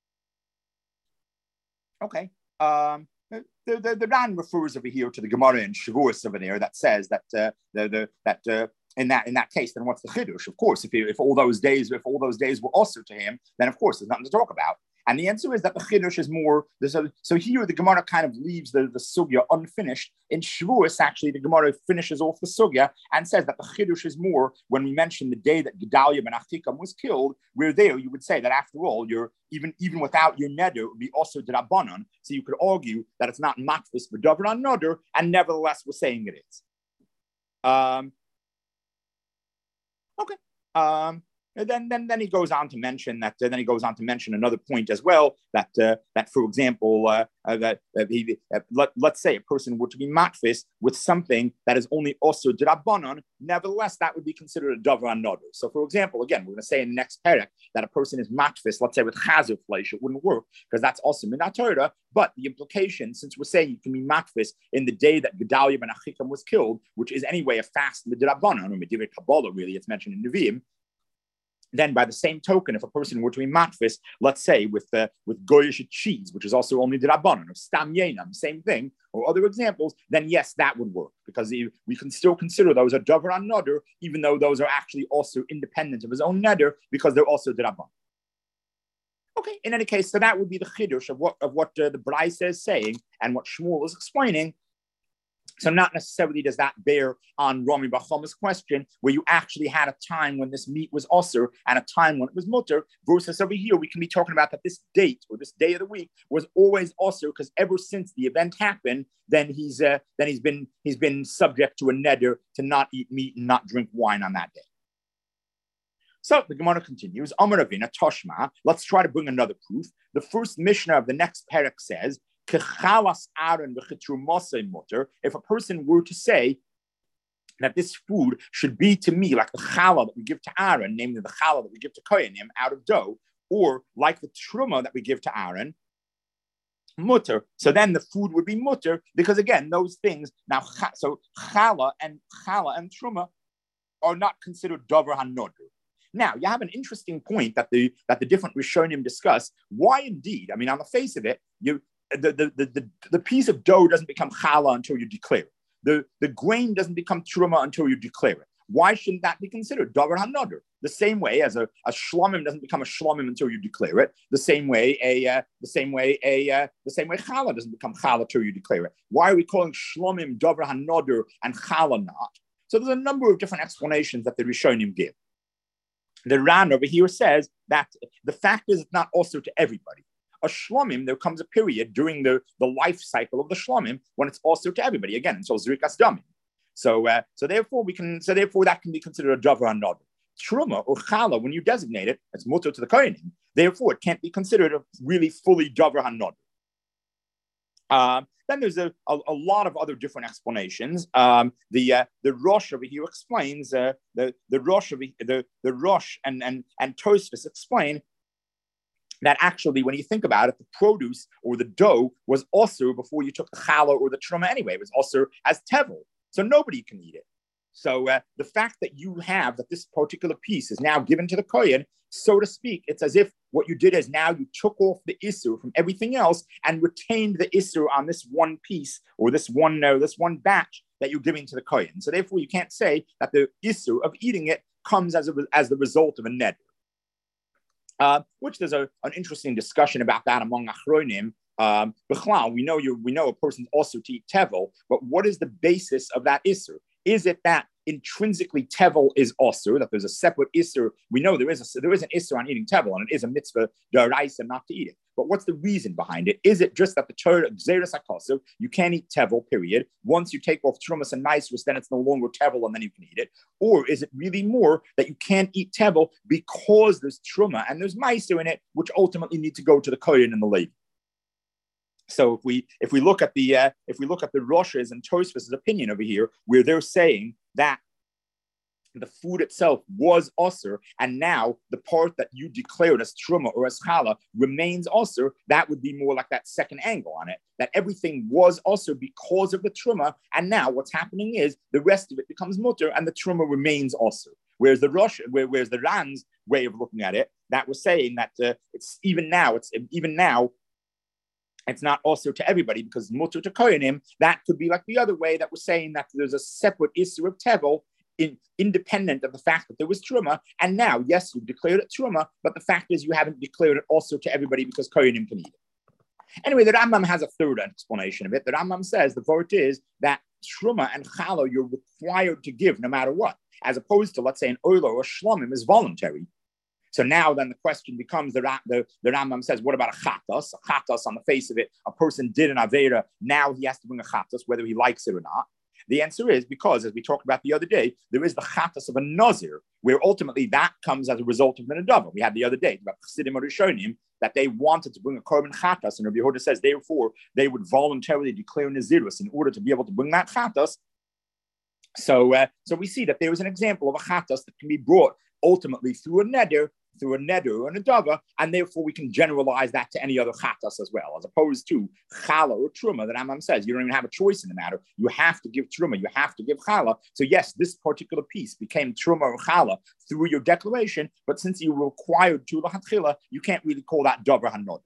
okay. Um, the, the, the Ran refers over here to the Gemara in Shavuos over there that says that uh, the, the, that uh, in that in that case, then what's the chiddush? Of course, if, he, if all those days if all those days were also to him, then of course there's nothing to talk about. And the answer is that the chiddush is more. A, so here the Gemara kind of leaves the, the sugya unfinished. In Shavuos, actually, the Gemara finishes off the sugya and says that the chiddush is more when we mention the day that Gedalia ben Achikam was killed. Where there you would say that after all, you're even even without your neder, it would be also drabanan. So you could argue that it's not matfis but davar on neder, and nevertheless we're saying it is. Um, okay. Um, And then, then, then he goes on to mention that. Uh, then he goes on to mention another point as well. That, uh, that for example, uh, uh, that uh, he, uh, let, let's say a person were to be matfis with something that is only also drabanan. Nevertheless, that would be considered a davar another. So, for example, again, we're going to say in the next parak that a person is matfis. Let's say with chazer flesh, it wouldn't work because that's also minat Torah. But the implication, since we're saying you can be matfis in the day that Gedalia ben Achikam was killed, which is anyway a fast midrabanan or midivrei Kabbalah, really, it's mentioned in Nevi'im. Then, by the same token, if a person were to be matfis, let's say with uh, with goyish cheese, which is also only the rabbanon, or stam yenam, same thing, or other examples, then yes, that would work because we can still consider those a davar on neder, even though those are actually also independent of his own neder because they're also the rabbanon. Okay, in any case, so that would be the chiddush of what of what uh, the Braisa is saying and what Shmuel is explaining. So not necessarily does that bear on Rami bar Chama's question, where you actually had a time when this meat was osir and a time when it was mutter, versus over here we can be talking about that this date or this day of the week was always osir because ever since the event happened, then he's uh, then he's been he's been subject to a neder to not eat meat and not drink wine on that day. So the Gemara continues, Amar Ravina Toshma. Let's try to bring another proof. The first Mishnah of the next parak says, if a person were to say that this food should be to me like the challah that we give to Aaron, namely the challah that we give to Kohanim out of dough, or like the truma that we give to Aaron, mutter. So then the food would be mutter because again, those things now. So challah and challah and truma are not considered davar hanodr. Now you have an interesting point that the that the different Rishonim discuss. Why indeed? I mean, on the face of it, you. The, the, the, the, the piece of dough doesn't become challah until you declare it. The, the grain doesn't become truma until you declare it. Why shouldn't that be considered davar hanodr? The same way as a, a shlomim doesn't become a shlomim until you declare it. The same way a uh, the same way a uh, the same way challah doesn't become challah until you declare it. Why are we calling shlomim davar hanodr and challah not? So there's a number of different explanations that the Rishonim give. The Ran over here says that the fact is it's not also to everybody. A shlomim, there comes a period during the, the life cycle of the shlomim when it's also to everybody. Again, until zrikas damim. So, uh, so therefore we can, so therefore that can be considered a davar hanodr. Truma or challah, when you designate it, it's mutter to the kohanim. Therefore, it can't be considered a really fully davar hanodr. Um, then there's a, a, a lot of other different explanations. Um, the uh, the Rosh over here explains uh, the the Rosh over, the the Rosh and and and Tosfos explain that actually, when you think about it, the produce or the dough was also before you took the challah or the truma anyway. It was also as tevel, so nobody can eat it. So uh, the fact that you have that this particular piece is now given to the Kohen, so to speak, it's as if what you did is now you took off the Isser from everything else and retained the Isser on this one piece or this one uh, this one batch that you're giving to the Kohen. So therefore, you can't say that the Isser of eating it comes as a, as the result of a neder. Uh, which there's a, an interesting discussion about that among Achronim. Um, we know you we know a person's also to eat tevel, but what is the basis of that Isser? Is it that intrinsically tevel is osur, that there's a separate isser? We know there is a there is an isser on eating tevel, and it is a mitzvah d'oraisa not to eat it. But what's the reason behind it? Is it just that the Torah gzeras hakosov, you can't eat tevel, period? Once you take off trumas and maasros, then it's no longer tevel, and then you can eat it. Or is it really more that you can't eat tevel because there's truma and there's maaser in it, which ultimately need to go to the kohen and the lady? So if we if we look at the uh, if we look at the Rosh's and Tosfos' opinion over here, where they're saying that the food itself was osur, and now the part that you declared as truma or as challah remains osur, that would be more like that second angle on it, that everything was osur because of the truma, and now what's happening is the rest of it becomes mutter, and the truma remains osur. Whereas the Rosh, where, whereas the Ran's way of looking at it, that was saying that uh, it's even now, it's even now. It's not also to everybody because mutter to kohenim. That could be like the other way that was saying that there's a separate issue of tevel, in, independent of the fact that there was truma. And now, yes, you've declared it truma, but the fact is you haven't declared it also to everybody because kohenim can eat it. Anyway, the Rambam has a third explanation of it. The Rambam says the vort is that truma and challah you're required to give no matter what, as opposed to, let's say, an oilo or shlomim is voluntary. So now then the question becomes, the, the, the Rambam says, what about a chatas? A chatas, on the face of it, a person did an avera, now he has to bring a chatas, whether he likes it or not. The answer is because, as we talked about the other day, there is the chatas of a nazir, where ultimately that comes as a result of the nedava. We had the other day about Chassidim or Rishonim, that they wanted to bring a korban chatas, and Rabbi Yehuda says, therefore, they would voluntarily declare nazirus in order to be able to bring that chatas. So, uh, so we see that there is an example of a chatas that can be brought ultimately through a neder, through a neder and a dava, and therefore we can generalize that to any other chatas as well, as opposed to challah or truma that Rambam says you don't even have a choice in the matter. You have to give truma, you have to give challah. So yes, this particular piece became truma or challah through your declaration, but since you were required to l'hatchila, you can't really call that davar hanod.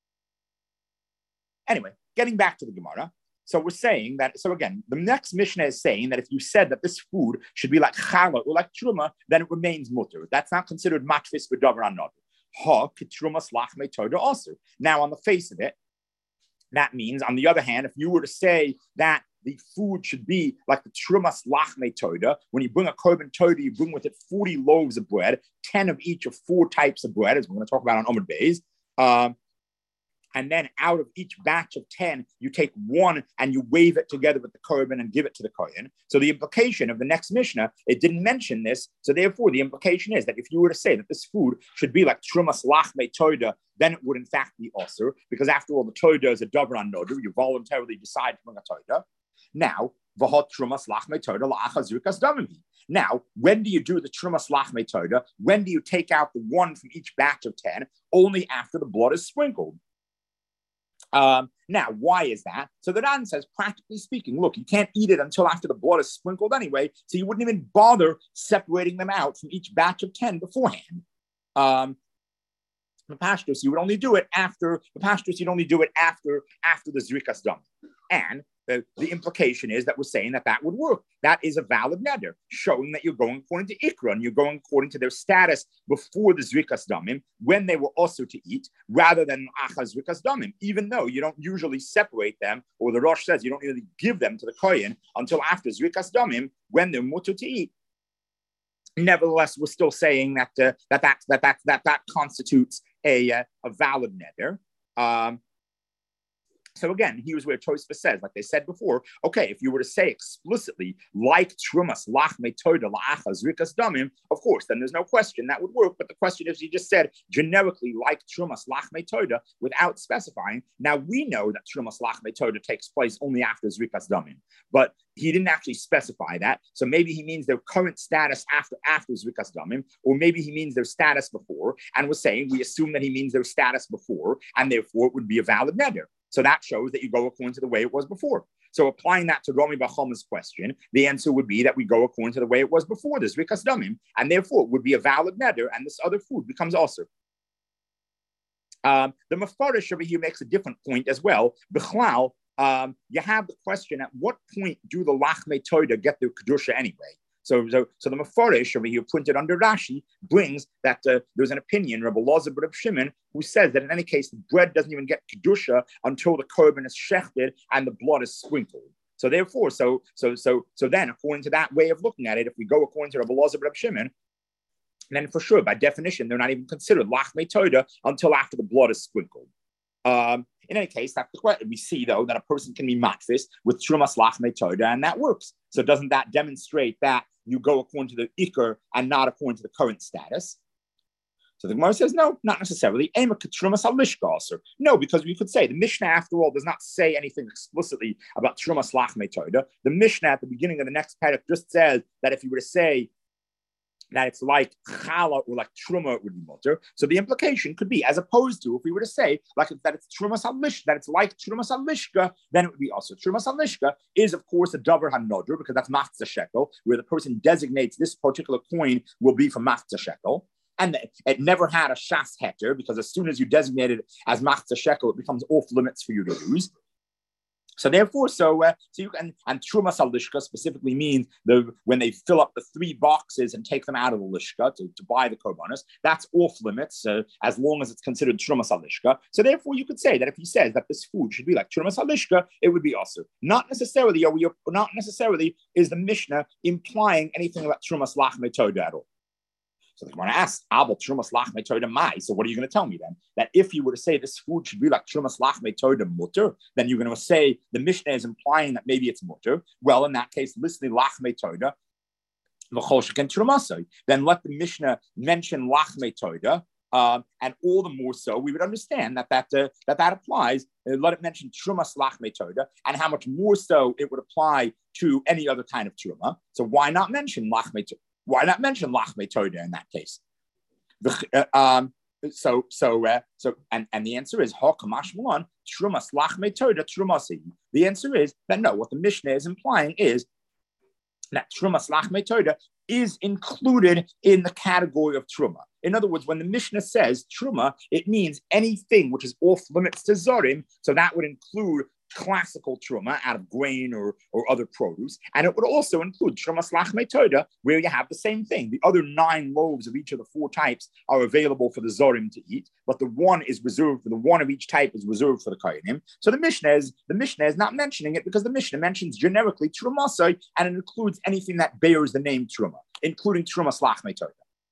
Anyway, getting back to the Gemara. So we're saying that, so again, the next Mishnah is saying that if you said that this food should be like challah or like truma, then it remains mutter. That's not considered matfis for davar hanod. Ha kitrumas lachmei toda also. Now, on the face of it, that means, on the other hand, if you were to say that the food should be like the trumas lachmei toda, when you bring a korban toda, you bring with it forty loaves of bread, ten of each of four types of bread, as we're going to talk about on Omid Beis. Um, And then out of each batch of ten, you take one and you wave it together with the korban and give it to the kohen. So the implication of the next Mishnah, it didn't mention this. So therefore, the implication is that if you were to say that this food should be like trumas lachmei toda, then it would in fact be osur, because after all, the toda is a davar hanodu. You voluntarily decide to bring a toda. Now, v'hot trumas lachmei toda la'achas zrikas damim. Now, when do you do the trumas lachmei toda? When do you take out the one from each batch of ten? Only after the blood is sprinkled. Um, now, why is that? So the Ran says, practically speaking, look, you can't eat it until after the blood is sprinkled anyway, so you wouldn't even bother separating them out from each batch of ten beforehand. Um, the pashtus, you would only do it after, the pashtus, you'd only do it after, after the zrikas dam. And the, the implication is that we're saying that that would work. That is a valid neder, showing that you're going according to Ikra, and you're going according to their status before the Zrikas Damim, when they were also to eat, rather than Achaz Zrikas Damim, even though you don't usually separate them, or the Rosh says you don't really give them to the Kohen until after Zrikas Damim, when they're mutter to eat. Nevertheless, we're still saying that uh, that, that, that, that, that that constitutes a, uh, a valid neder. Um, So again, here's where Tosfos says, like they said before, okay, if you were to say explicitly, like trumas lachmei toda la'achas zrikas damim, of course, then there's no question that would work. But the question is, you just said generically, like trumas lachmei toda, without specifying. Now we know that trumas lachmei toda takes place only after zrikas damim, but he didn't actually specify that. So maybe he means their current status after after zrikas damim, or maybe he means their status before. And we're saying we assume that he means their status before, and therefore it would be a valid neder. So that shows that you go according to the way it was before. So applying that to Rami Bar Chama's question, the answer would be that we go according to the way it was before, this Rikas Damim, and therefore it would be a valid neder, and this other food becomes also. Um, the Mefarish over here makes a different point as well. B'chlal, um, you have the question, at what point do the Lachmei Toida get their Kedusha anyway? So, so, so the Mefarish over here, printed under Rashi, brings that uh, there's an opinion, Rabbi Loza B'Rab Shimon, who says that in any case, the bread doesn't even get Kedusha until the korban is shechted and the blood is sprinkled. So therefore, so so so so then, according to that way of looking at it, if we go according to Rabbi Loza B'Rab Shimon, then for sure, by definition, they're not even considered Lachmei Toida until after the blood is sprinkled. Um, in any case, that's the question. We see, though, that a person can be matfis with Trumas Lachmei Toida, and that works. So doesn't that demonstrate that you go according to the Iker and not according to the current status? So the Gemara says, no, not necessarily. No, because we could say the Mishnah, after all, does not say anything explicitly about Trumas Lachmei Toida. The Mishnah at the beginning of the next paragraph just says that if you were to say that it's like challah or like truma, it would be mutter. So the implication could be, as opposed to if we were to say like that it's trumas halishka, that it's like trumas halishka, then it would be also trumas halishka is of course a davar hanodr because that's machzah shekel, where the person designates this particular coin will be from machzah shekel. And it never had a shas heter because as soon as you designate it as machzah shekel, it becomes off limits for you to use. So therefore, so uh, so you can, and truma salishka specifically means the when they fill up the three boxes and take them out of the lishka to, to buy the korbanos, that's off limits uh, as long as it's considered truma salishka. So therefore, you could say that if he says that this food should be like truma salishka, it would be also not necessarily. Are we not necessarily is the Mishnah implying anything about truma lachmei toda at all? So the Gemara asks, "Abel trumas lachmei toda mai." So what are you going to tell me then? That if you were to say this food should be like trumas lachmei toda mutter, then you're going to say the Mishnah is implying that maybe it's mutter. Well, in that case, listening lachmei toda, then let the Mishnah mention lachmei toda, um, and all the more so we would understand that that uh, that that applies. Uh, let it mention trumas lachmei toda, and how much more so it would apply to any other kind of truma. So why not mention lachmei toda? Why not mention lachmei toda in that case? The, uh, um, so, so, uh, so, and, and the answer is hakamash malan trumas lachmei toda trumasi. The answer is that no. What the Mishnah is implying is that trumas lachmei toda is included in the category of truma. In other words, when the Mishnah says truma, it means anything which is off limits to zorim. So that would include classical truma out of grain or, or other produce, and it would also include trumas lachmei toda, where you have the same thing. The other nine loaves of each of the four types are available for the zorim to eat, but the one is reserved for the one of each type is reserved for the kohanim. So the Mishnah is the Mishnah is not mentioning it because the Mishnah mentions generically trumasai, and it includes anything that bears the name truma, including trumas lachmei toda.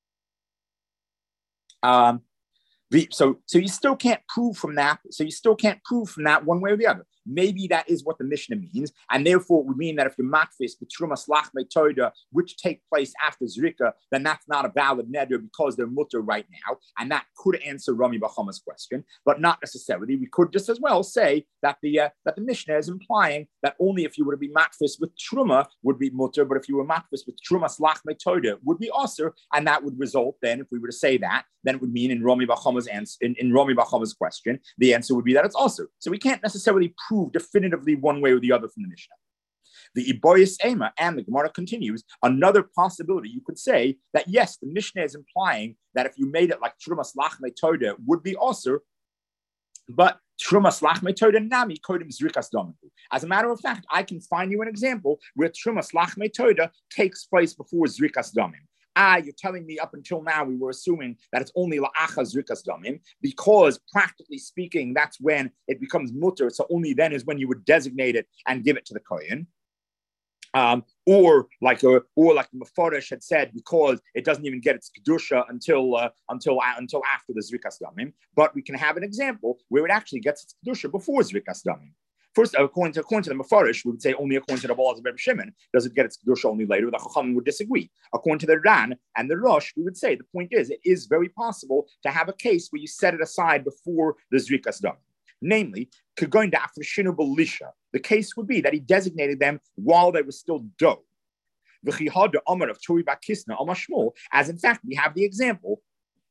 Um, the, so, so you still can't prove from that. So you still can't prove from that one way or the other. Maybe that is what the Mishnah means, and therefore it would mean that if you're makfis b'trumas lachmei toda, which take place after zrika, then that's not a valid neder because they're mutter right now, and that could answer Rami Bar Chama's question, but not necessarily. We could just as well say that the uh, that the Mishnah is implying that only if you were to be makfis with truma would be mutter, but if you were makfis with trumas lachmei toda would be aser, and that would result then, if we were to say that, then it would mean in Rami Bar Chama's answer, in, in Rami Bar Chama's question, the answer would be that it's aser. So we can't necessarily prove definitively one way or the other from the Mishnah. The Iboyis Ema, and the Gemara continues, another possibility you could say that yes, the Mishnah is implying that if you made it like Trumas Lachmei Toda would be Osir, but Trumas Lachmei Toda Nami Kodim Zrikas Domiku. As a matter of fact, I can find you an example where Trumas Lachmei Toda takes place before Zrikas Domim. Ah, you're telling me up until now we were assuming that it's only la'acha zrikas damim because practically speaking, that's when it becomes mutter. So only then is when you would designate it and give it to the kohen. Um, or like a, or like the Mefarish had said, because it doesn't even get its kedusha until uh, until uh, until after the zrikas damim. But we can have an example where it actually gets its kedusha before zrikas damim. First, according to, according to the Mefarish, we would say only according to the Baal of Reb Shimon does it get its kedusha only later. The Chachamim would disagree. According to the Ran and the Rosh, we would say the point is it is very possible to have a case where you set it aside before the Zrikas Dam. Namely, Kagoin Da'afr Shinu Belisha. The case would be that he designated them while they were still dough. The Chihad Amar of Tori Bakisna Amar Shmuel, as in fact we have the example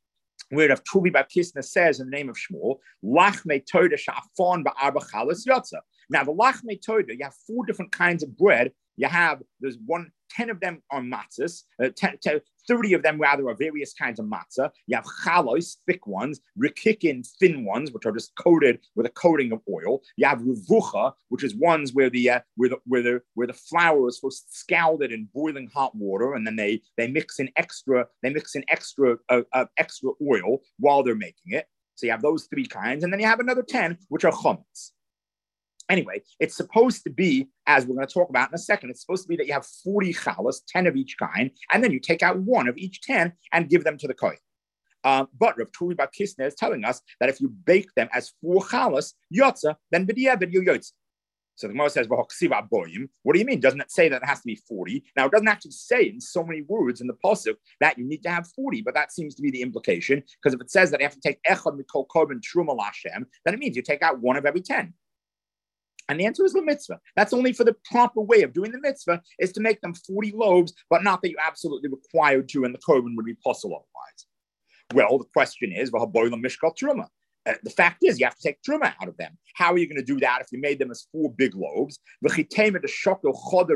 where Rav Tuvi Bar Kisna says in the name of Shmuel, Lachmei Toda Sha'afon Ba'arba Chalas Yotza. Now, the Lachmei Toda, you have four different kinds of bread. You have, there's one, ten of them are matzahs, uh, ten, ten, thirty of them rather are various kinds of matzah. You have chalos, thick ones, rikikin, thin ones, which are just coated with a coating of oil. You have revucha, which is ones where the uh, where the where the where the flour is first scalded in boiling hot water, and then they they mix in extra they mix in extra uh, uh, extra oil while they're making it. So you have those three kinds, and then you have another ten, which are chametz. Anyway, it's supposed to be, as we're going to talk about in a second, it's supposed to be that you have forty challahs, ten of each kind, and then you take out one of each ten and give them to the kohen. Uh, but Rav Turi Bar Kisna is telling us that if you bake them as four challahs, yotza, then b'diavad you yotza. So the Gemara says, what do you mean? Doesn't it say that it has to be forty? Now, it doesn't actually say in so many words in the pasuk that you need to have forty, but that seems to be the implication, because if it says that you have to take echad mikol korban truma lashem, then it means you take out one of every ten. And the answer is the mitzvah. That's only for the proper way of doing the mitzvah, is to make them forty loaves, but not that you're absolutely required to, and the korban would be possible otherwise. Well, the question is, mishkal truma. Uh, the fact is, you have to take truma out of them. How are you going to do that if you made them as four big loaves? So you're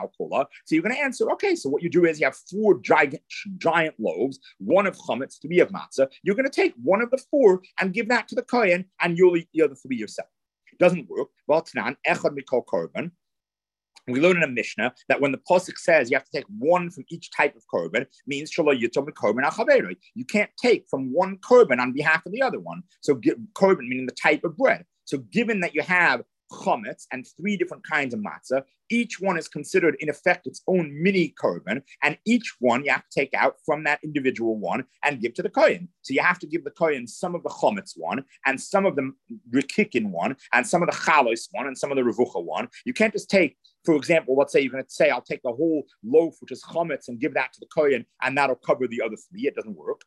going to answer, okay, so what you do is you have four giant, giant loaves, one of chametz to be of matzah. You're going to take one of the four and give that to the kohen, and you'll eat the other three yourself. Doesn't work. Well, Tanan, echad mikol korban. We learn in a Mishnah that when the pasuk says you have to take one from each type of korban, means shelo yitom korban al. You can't take from one korban on behalf of the other one. So korban meaning the type of bread. So given that you have chametz and three different kinds of matzah, each one is considered in effect its own mini korban, and each one you have to take out from that individual one and give to the kohen. So you have to give the kohen some of the chametz one, and some of the rikikin one, and some of the chalos one, and some of the revucha one. You can't just take, for example, let's say you're going to say, I'll take the whole loaf, which is chametz, and give that to the kohen, and that'll cover the other three. It doesn't work.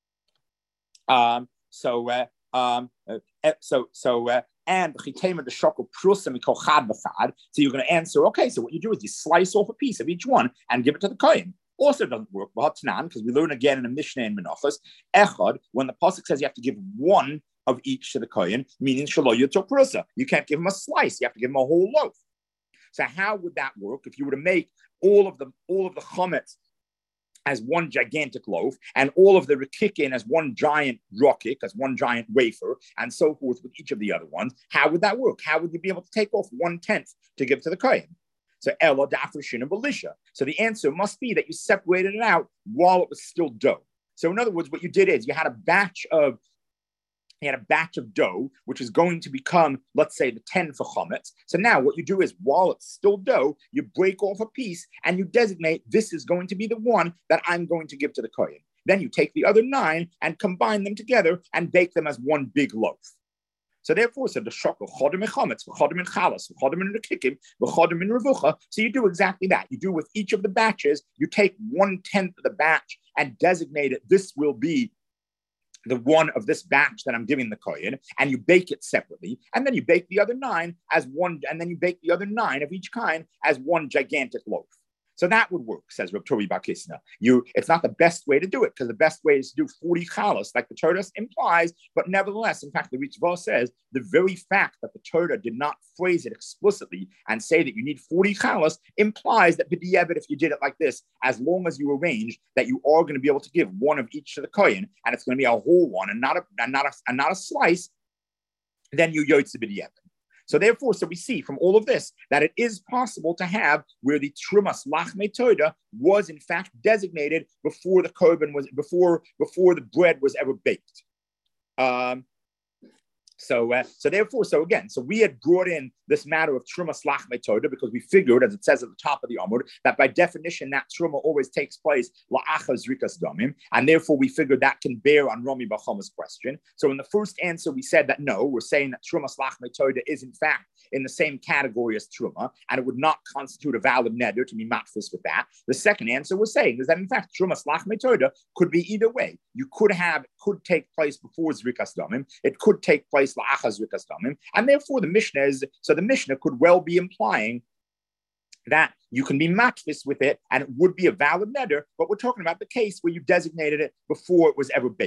Um, so, uh, um, uh, so, so, uh, and the shokol prusa mikol chad b'chad. So you're going to answer, okay, so what you do is you slice off a piece of each one and give it to the kohen. Also doesn't work, because we learn again in a Mishnah in Menachos, echad, when the pasuk says you have to give one of each to the kohen, meaning shelo yotzor prusa. You can't give him a slice, you have to give him a whole loaf. So how would that work if you were to make all of the all of the chametz as one gigantic loaf, and all of the rikikin as one giant rokik, as one giant wafer, and so forth with each of the other ones? How would that work? How would you be able to take off one-tenth to give to the kohen? So ela dafrishin and belisha. So the answer must be that you separated it out while it was still dough. So in other words, what you did is you had a batch of He had a batch of dough, which is going to become, let's say, the ten for chametz. So now what you do is, while it's still dough, you break off a piece and you designate this is going to be the one that I'm going to give to the kohen. Then you take the other nine and combine them together and bake them as one big loaf. So therefore, so the shokol chodim and chametz, chodim and chalas, chodim and rikikim, chodim and revucha. So you do exactly that. You do with each of the batches, you take one tenth of the batch and designate it. This will be the one of this batch that I'm giving the kohen, and you bake it separately, and then you bake the other nine as one, and then you bake the other nine of each kind as one gigantic loaf. So that would work, says Rav Tori Bar Kisna. You, it's not the best way to do it, because the best way is to do forty chalas, like the Torah implies, but nevertheless, in fact, the Ritva says the very fact that the Torah did not phrase it explicitly and say that you need forty chalas implies that b'diavad, if you did it like this, as long as you arrange that you are going to be able to give one of each to the kohen, and it's going to be a whole one and not a and not a and not a slice, then you yotze b'diavad. So therefore, so we see from all of this that it is possible to have where the trumas lachmei toda was in fact designated before the korban was before before the bread was ever baked. Um, So, uh, so therefore, so again, so we had brought in this matter of truma lachmei toda because we figured, as it says at the top of the Amud, that by definition that truma always takes place la'achas rikas damim, and therefore we figured that can bear on Rami Bar Choma's question. So in the first answer, we said that no, we're saying that truma lachmei toda is in fact in the same category as truma, and it would not constitute a valid neder to be matfus with that. The second answer was saying is that in fact truma lachmei toda could be either way. You could have, it could take place before zrikas damim, it could take place la'achas zrikas damim, and therefore the Mishnah is, so the Mishnah could well be implying that you can be matfis with it and it would be a valid neder, but we're talking about the case where you designated it before it was ever baked.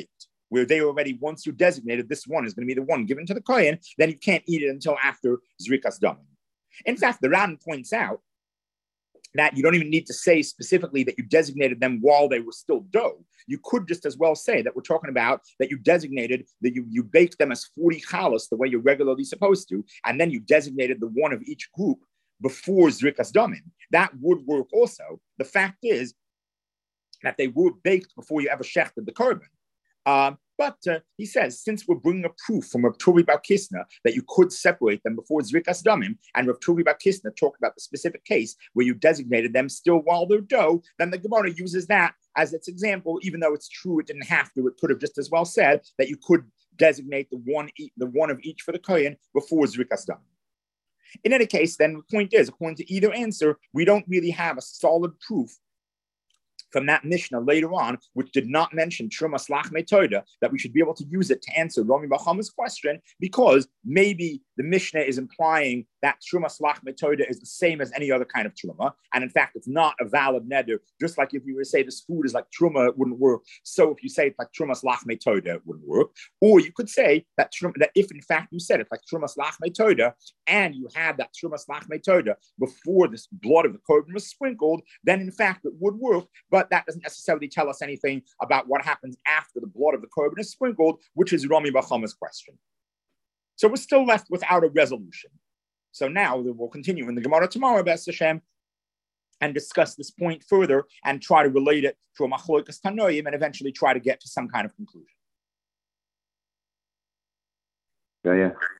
where they already, once you designated this one is going to be the one given to the Kohen, then you can't eat it until after Zrikas Damim. In fact, the Ran points out that you don't even need to say specifically that you designated them while they were still dough. You could just as well say that we're talking about that you designated, that you, you baked them as forty challahs the way you're regularly supposed to, and then you designated the one of each group before Zrikas Damim. That would work also. The fact is that they were baked before you ever shechted the korban. Um, but uh, he says, since we're bringing a proof from Rav Turi Bar Kisna that you could separate them before Zrikas Damim, and Rav Turi Bar Kisna talked about the specific case where you designated them still while they're dough, then the Gemara uses that as its example, even though it's true it didn't have to. It could have just as well said that you could designate the one, the one of each for the Kohen before Zrikas Damim. In any case, then the point is, according to either answer, we don't really have a solid proof from that Mishnah later on, which did not mention Trumas Lachmei Toda, that we should be able to use it to answer Rami Bar Chama's question, because maybe the Mishnah is implying that Trumas Lachmei Toda is the same as any other kind of Truma, and in fact, it's not a valid neder. Just like if you were to say this food is like Truma, it wouldn't work. So if you say it's like Trumas Lachmei Toda, it wouldn't work. Or you could say that, that if in fact you said it's like Trumas Lachmei Toda, and you had that Trumas Lachmei Toda before this blood of the korban was sprinkled, then in fact it would work. But But that doesn't necessarily tell us anything about what happens after the blood of the korban is sprinkled, which is Rami Bar Chama's question. So we're still left without a resolution. So now we'll continue in the Gemara tomorrow, B'ez Hashem, and discuss this point further and try to relate it to a Machlokas Tanoim and eventually try to get to some kind of conclusion. Yeah, yeah.